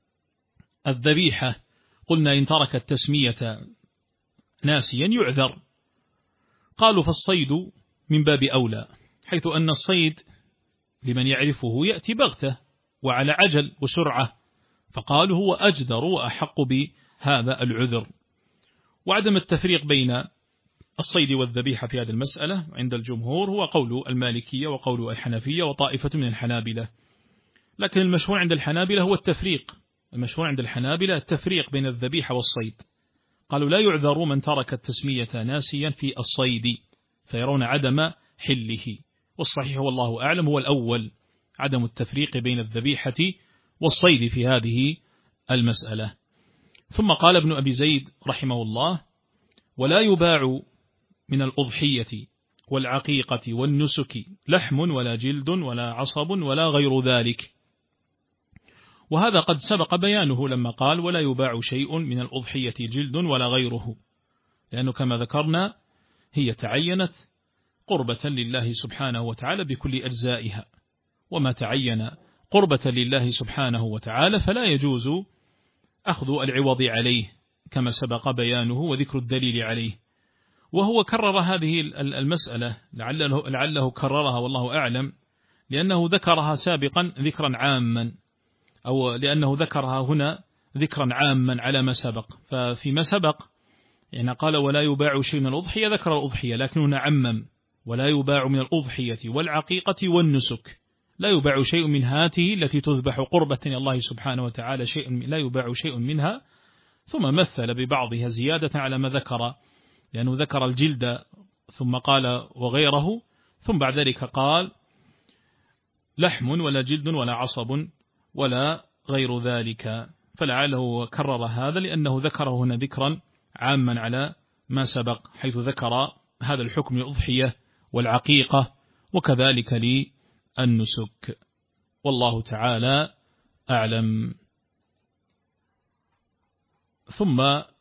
الذبيحة قلنا إن ترك التسمية ناسيا يعذر. قالوا فالصيد من باب أولى، حيث أن الصيد لمن يعرفه يأتي بغته وعلى عجل وسرعة، فقالوا هو أجدر وأحق بهذا العذر. وعدم التفريق بين الصيد والذبيحة في هذه المسألة عند الجمهور هو قول المالكية وقول الحنفية وطائفة من الحنابلة، لكن المشهور عند الحنابلة هو التفريق. المشهور عند الحنابلة التفريق بين الذبيحة والصيد. قالوا لا يعذر من ترك التسمية ناسيا في الصيد، فيرون عدم حله. والصحيح والله أعلم هو الأول، عدم التفريق بين الذبيحة والصيد في هذه المسألة. ثم قال ابن أبي زيد رحمه الله: ولا يباع من الأضحية والعقيقة والنسك لحم ولا جلد ولا عصب ولا غير ذلك. وهذا قد سبق بيانه لما قال: ولا يباع شيء من الأضحية جلد ولا غيره، لأنه كما ذكرنا هي تعينت قربة لله سبحانه وتعالى بكل أجزائها، وما تعين قربة لله سبحانه وتعالى فلا يجوز أخذ العوض عليه، كما سبق بيانه وذكر الدليل عليه. وهو كرر هذه المسألة، لعله, لعله كررها والله أعلم، لأنه ذكرها سابقا ذكرا عاما، أو لأنه ذكرها هنا ذكرا عاما على ما سبق. ففيما سبق يعني قال: ولا يباع شيء من الأضحية، ذكر الأضحية، لكن هنا عمم: ولا يباع من الأضحية والعقيقة والنسك. لا يباع شيء من هاته التي تذبح قربة الله سبحانه وتعالى، شيء لا يباع شيء منها. ثم مثل ببعضها زيادة على ما ذكر، لأنه ذكر الجلد ثم قال وغيره، ثم بعد ذلك قال لحم ولا جلد ولا عصب ولا غير ذلك. فلعله كرر هذا لأنه ذكره هنا ذكرا عاما على ما سبق، حيث ذكر هذا الحكم للأضحية والعقيقة وكذلك للنسك. والله تعالى أعلم. ثم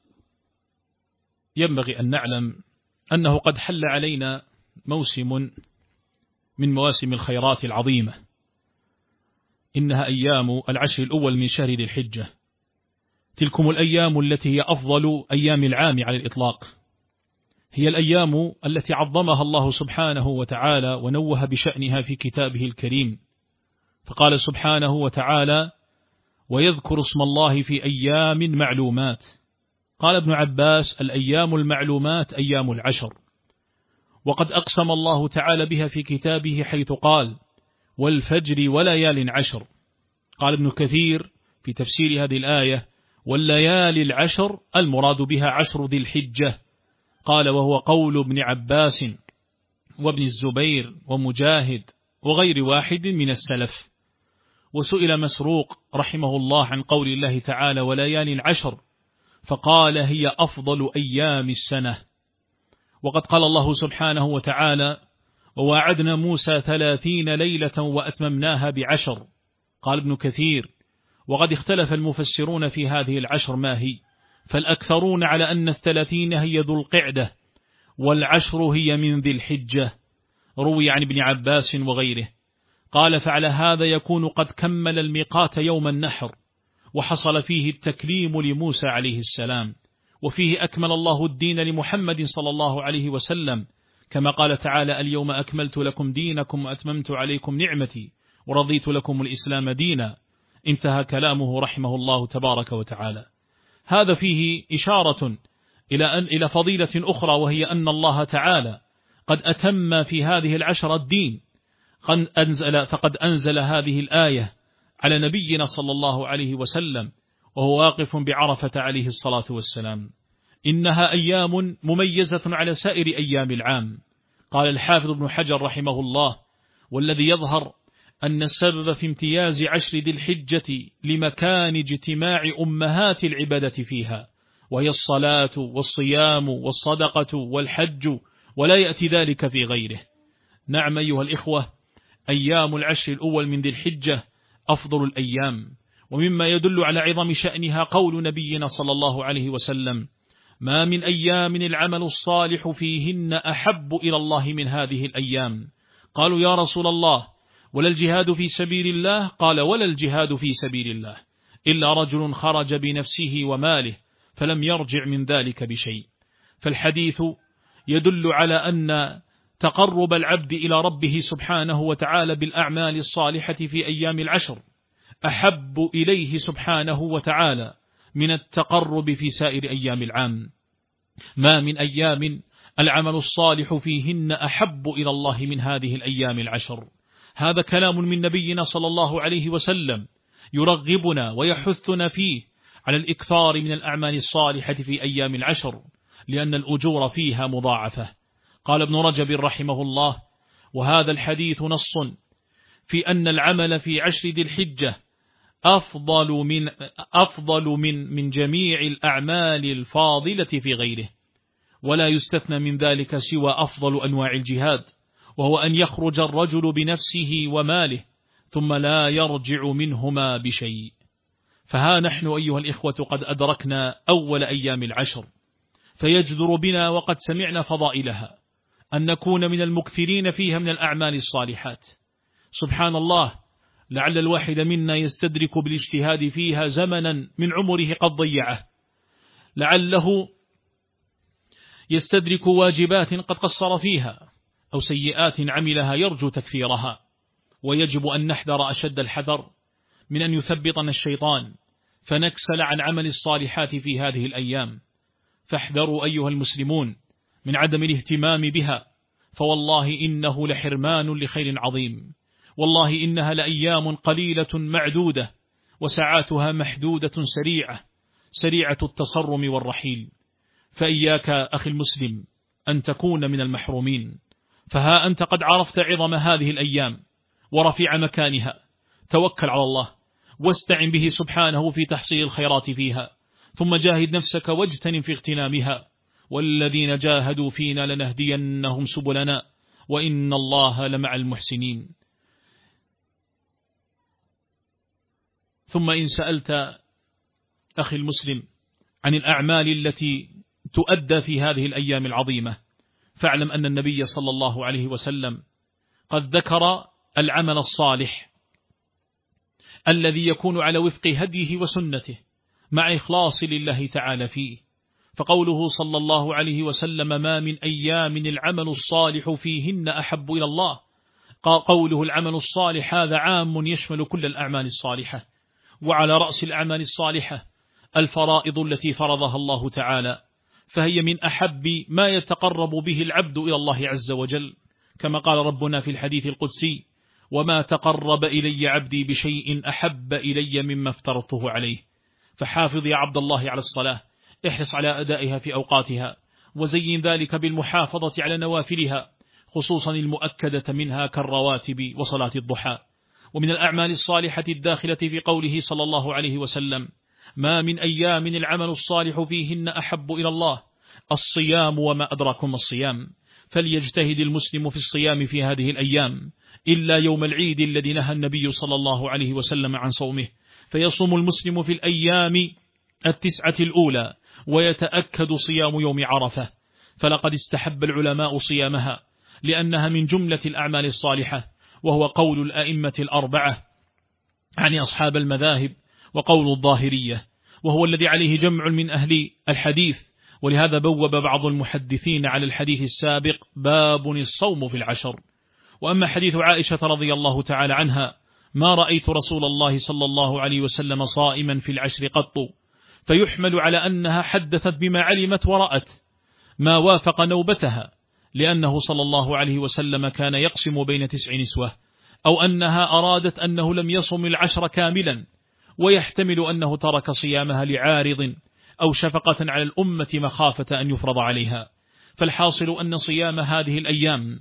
ينبغي أن نعلم أنه قد حل علينا موسم من مواسم الخيرات العظيمة، إنها أيام العشر الأول من شهر ذي الحجة. تلكم الأيام التي هي أفضل أيام العام على الإطلاق، هي الأيام التي عظمها الله سبحانه وتعالى ونوه بشأنها في كتابه الكريم، فقال سبحانه وتعالى: ويذكر اسم الله في أيام معلومات. قال ابن عباس: الأيام المعلومات أيام العشر. وقد أقسم الله تعالى بها في كتابه حيث قال: والفجر وليال عشر. قال ابن كثير في تفسير هذه الآية: والليالي العشر المراد بها عشر ذي الحجة. قال: وهو قول ابن عباس وابن الزبير ومجاهد وغير واحد من السلف. وسئل مسروق رحمه الله عن قول الله تعالى: وليالي العشر، فقال: هي أفضل أيام السنة. وقد قال الله سبحانه وتعالى: وواعدنا موسى ثلاثين ليلة وأتممناها بعشر. قال ابن كثير: وقد اختلف المفسرون في هذه العشر ما هي، فالأكثرون على أن الثلاثين هي ذو القعدة، والعشر هي من ذي الحجة. روي عن ابن عباس وغيره. قال: فعلى هذا يكون قد كمل الميقات يوم النحر، وحصل فيه التكليم لموسى عليه السلام، وفيه أكمل الله الدين لمحمد صلى الله عليه وسلم، كما قال تعالى: اليوم أكملت لكم دينكم وأتممت عليكم نعمتي ورضيت لكم الإسلام دينا. انتهى كلامه رحمه الله تبارك وتعالى. هذا فيه إشارة إلى أن إلى فضيلة أخرى، وهي أن الله تعالى قد أتم في هذه العشر الدين، قد أنزل فقد أنزل هذه الآية على نبينا صلى الله عليه وسلم وهو واقف بعرفة عليه الصلاة والسلام. إنها أيام مميزة على سائر أيام العام. قال الحافظ ابن حجر رحمه الله: والذي يظهر أن السبب في امتياز عشر ذي الحجة لمكان اجتماع أمهات العبادة فيها، وهي الصلاة والصيام والصدقة والحج، ولا يأتي ذلك في غيره. نعم أيها الإخوة، أيام العشر الأول من ذي الحجة أفضل الأيام، ومما يدل على عظم شأنها قول نبينا صلى الله عليه وسلم: ما من أيام العمل الصالح فيهن أحب إلى الله من هذه الأيام. قالوا: يا رسول الله، ولا الجهاد في سبيل الله؟ قال: ولا الجهاد في سبيل الله إلا رجل خرج بنفسه وماله فلم يرجع من ذلك بشيء. فالحديث يدل على أن تقرب العبد إلى ربه سبحانه وتعالى بالأعمال الصالحة في أيام العشر أحب إليه سبحانه وتعالى من التقرب في سائر أيام العام. ما من أيام العمل الصالح فيهن أحب إلى الله من هذه الأيام العشر. هذا كلام من نبينا صلى الله عليه وسلم يرغبنا ويحثنا فيه على الإكثار من الأعمال الصالحة في أيام العشر، لأن الأجور فيها مضاعفة. قال ابن رجب رحمه الله: وهذا الحديث نص في أن العمل في عشر ذي الحجة أفضل من أفضل من من جميع الأعمال الفاضلة في غيره، ولا يستثنى من ذلك سوى أفضل أنواع الجهاد، وهو أن يخرج الرجل بنفسه وماله ثم لا يرجع منهما بشيء. فها نحن أيها الإخوة قد أدركنا أول أيام العشر، فيجدر بنا وقد سمعنا فضائلها أن نكون من المكثرين فيها من الأعمال الصالحات. سبحان الله، لعل الواحد منا يستدرك بالاجتهاد فيها زمنا من عمره قد ضيعه، لعله يستدرك واجبات قد قصر فيها، أو سيئات عملها يرجو تكفيرها. ويجب أن نحذر أشد الحذر من أن يثبطنا الشيطان فنكسل عن عمل الصالحات في هذه الأيام. فاحذروا أيها المسلمون من عدم الاهتمام بها، فوالله إنه لحرمان لخير عظيم. والله إنها لأيام قليلة معدودة، وساعاتها محدودة سريعة سريعة التصرم والرحيل. فإياك أخي المسلم أن تكون من المحرومين. فها أنت قد عرفت عظم هذه الأيام ورفيع مكانها، توكل على الله واستعن به سبحانه في تحصيل الخيرات فيها، ثم جاهد نفسك واجتنم في اغتنامها. والذين جاهدوا فينا لنهدينهم سبلنا وإن الله لمع المحسنين. ثم إن سألت أخي المسلم عن الأعمال التي تؤدى في هذه الأيام العظيمة، فاعلم أن النبي صلى الله عليه وسلم قد ذكر العمل الصالح الذي يكون على وفق هديه وسنته مع إخلاص لله تعالى فيه. فقوله صلى الله عليه وسلم: ما من أيام العمل الصالح فيهن أحب إلى الله، قوله العمل الصالح هذا عام يشمل كل الأعمال الصالحة، وعلى رأس الأعمال الصالحة الفرائض التي فرضها الله تعالى، فهي من أحب ما يتقرب به العبد إلى الله عز وجل، كما قال ربنا في الحديث القدسي: وما تقرب إلي عبدي بشيء أحب إلي مما افترضته عليه. فحافظ يا عبد الله على الصلاة، احرص على أدائها في أوقاتها، وزين ذلك بالمحافظة على نوافلها، خصوصا المؤكدة منها كالرواتب وصلاة الضحى. ومن الأعمال الصالحة الداخلة في قوله صلى الله عليه وسلم: ما من أيام العمل الصالح فيهن أحب إلى الله الصيام وما أدراكم الصيام. فليجتهد المسلم في الصيام في هذه الأيام، إلا يوم العيد الذي نهى النبي صلى الله عليه وسلم عن صومه، فيصوم المسلم في الأيام التسعة الأولى، ويتأكد صيام يوم عرفة. فلقد استحب العلماء صيامها لأنها من جملة الأعمال الصالحة، وهو قول الأئمة الأربعة عن أصحاب المذاهب وقول الظاهرية، وهو الذي عليه جمع من أهل الحديث. ولهذا بوب بعض المحدثين على الحديث السابق: باب الصوم في العشر. وأما حديث عائشة رضي الله تعالى عنها: ما رأيت رسول الله صلى الله عليه وسلم صائما في العشر قط، فيحمل على أنها حدثت بما علمت ورأت ما وافق نوبتها، لأنه صلى الله عليه وسلم كان يقسم بين تسع نسوة، أو أنها أرادت أنه لم يصم العشر كاملا، ويحتمل أنه ترك صيامها لعارض أو شفقة على الأمة مخافة أن يفرض عليها. فالحاصل أن صيام هذه الأيام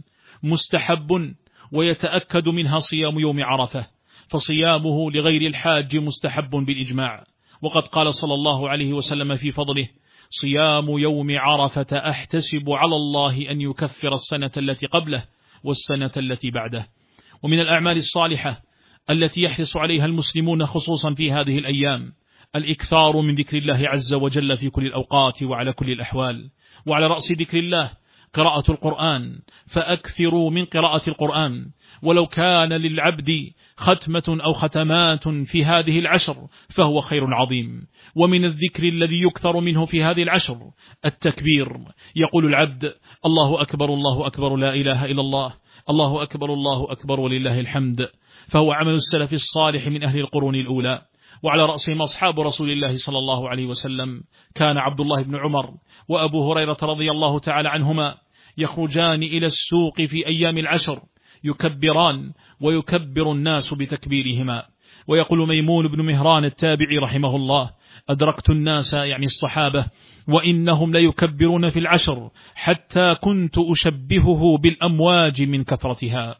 مستحب، ويتأكد منها صيام يوم عرفة، فصيامه لغير الحاج مستحب بالإجماع. وقد قال صلى الله عليه وسلم في فضله: صيام يوم عرفة أحتسب على الله أن يكفر السنة التي قبله والسنة التي بعده. ومن الأعمال الصالحة التي يحرص عليها المسلمون خصوصا في هذه الأيام الإكثار من ذكر الله عز وجل في كل الأوقات وعلى كل الأحوال. وعلى رأس ذكر الله قراءة القرآن، فأكثروا من قراءة القرآن، ولو كان للعبد ختمة أو ختمات في هذه العشر فهو خير عظيم. ومن الذكر الذي يكثر منه في هذه العشر التكبير. يقول العبد: الله أكبر الله أكبر لا إله إلا الله، الله أكبر الله أكبر ولله الحمد، فهو عمل السلف الصالح من أهل القرون الأولى، وعلى رأسهم أصحاب رسول الله صلى الله عليه وسلم. كان عبد الله بن عمر وأبو هريرة رضي الله تعالى عنهما يخرجان إلى السوق في أيام العشر يكبران، ويكبر الناس بتكبيرهما. ويقول ميمون بن مهران التابعي رحمه الله: أدركت الناس يعني الصحابة وإنهم ليكبرون في العشر حتى كنت أشبهه بالأمواج من كثرتها.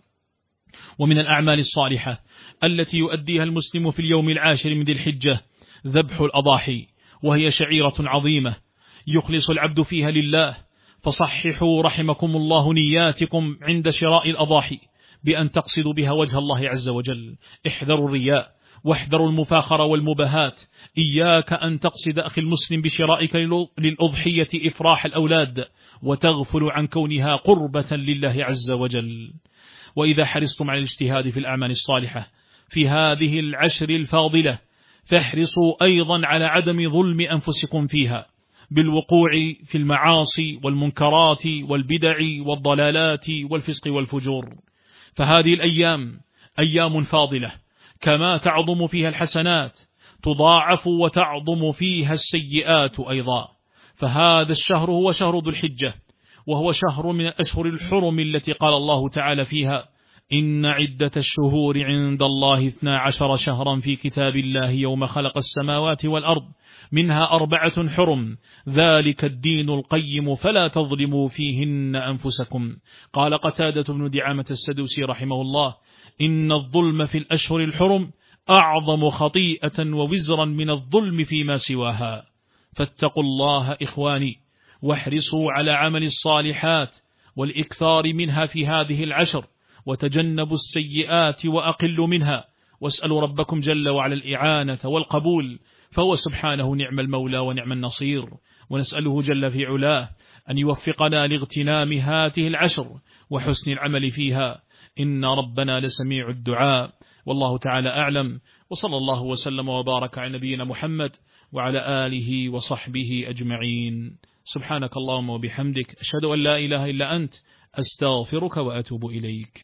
ومن الأعمال الصالحة التي يؤديها المسلم في اليوم العاشر من ذي الحجة ذبح الأضاحي، وهي شعيرة عظيمة يخلص العبد فيها لله. فصححوا رحمكم الله نياتكم عند شراء الأضاحي بأن تقصدوا بها وجه الله عز وجل. احذروا الرياء، واحذروا المفاخرة والمباهات. إياك أن تقصد أخي المسلم بشرائك للأضحية إفراح الأولاد، وتغفل عن كونها قربة لله عز وجل. وإذا حرصتم على الاجتهاد في الأعمال الصالحة في هذه العشر الفاضلة، فاحرصوا أيضا على عدم ظلم أنفسكم فيها بالوقوع في المعاصي والمنكرات والبدع والضلالات والفسق والفجور. فهذه الأيام أيام فاضلة، كما تعظم فيها الحسنات تضاعف وتعظم فيها السيئات أيضا. فهذا الشهر هو شهر ذو الحجة، وهو شهر من الأشهر الحرم التي قال الله تعالى فيها: إن عدة الشهور عند الله اثنا عشر شهرا في كتاب الله يوم خلق السماوات والأرض منها أربعة حرم ذلك الدين القيم فلا تظلموا فيهن أنفسكم. قال قتادة بن دعامة السدوسي رحمه الله: إن الظلم في الأشهر الحرم أعظم خطيئة ووزرا من الظلم فيما سواها. فاتقوا الله إخواني، واحرصوا على عمل الصالحات والإكثار منها في هذه العشر، وتجنبوا السيئات وأقل منها، واسألوا ربكم جل وعلا الإعانة والقبول، فهو سبحانه نعم المولى ونعم النصير. ونسأله جل في علاه أن يوفقنا لاغتنام هذه العشر وحسن العمل فيها، إن ربنا لسميع الدعاء. والله تعالى أعلم، وصلى الله وسلم وبارك على نبينا محمد وعلى آله وصحبه أجمعين. سبحانك اللهم وبحمدك، أشهد أن لا إله إلا أنت، أستغفرك وأتوب إليك.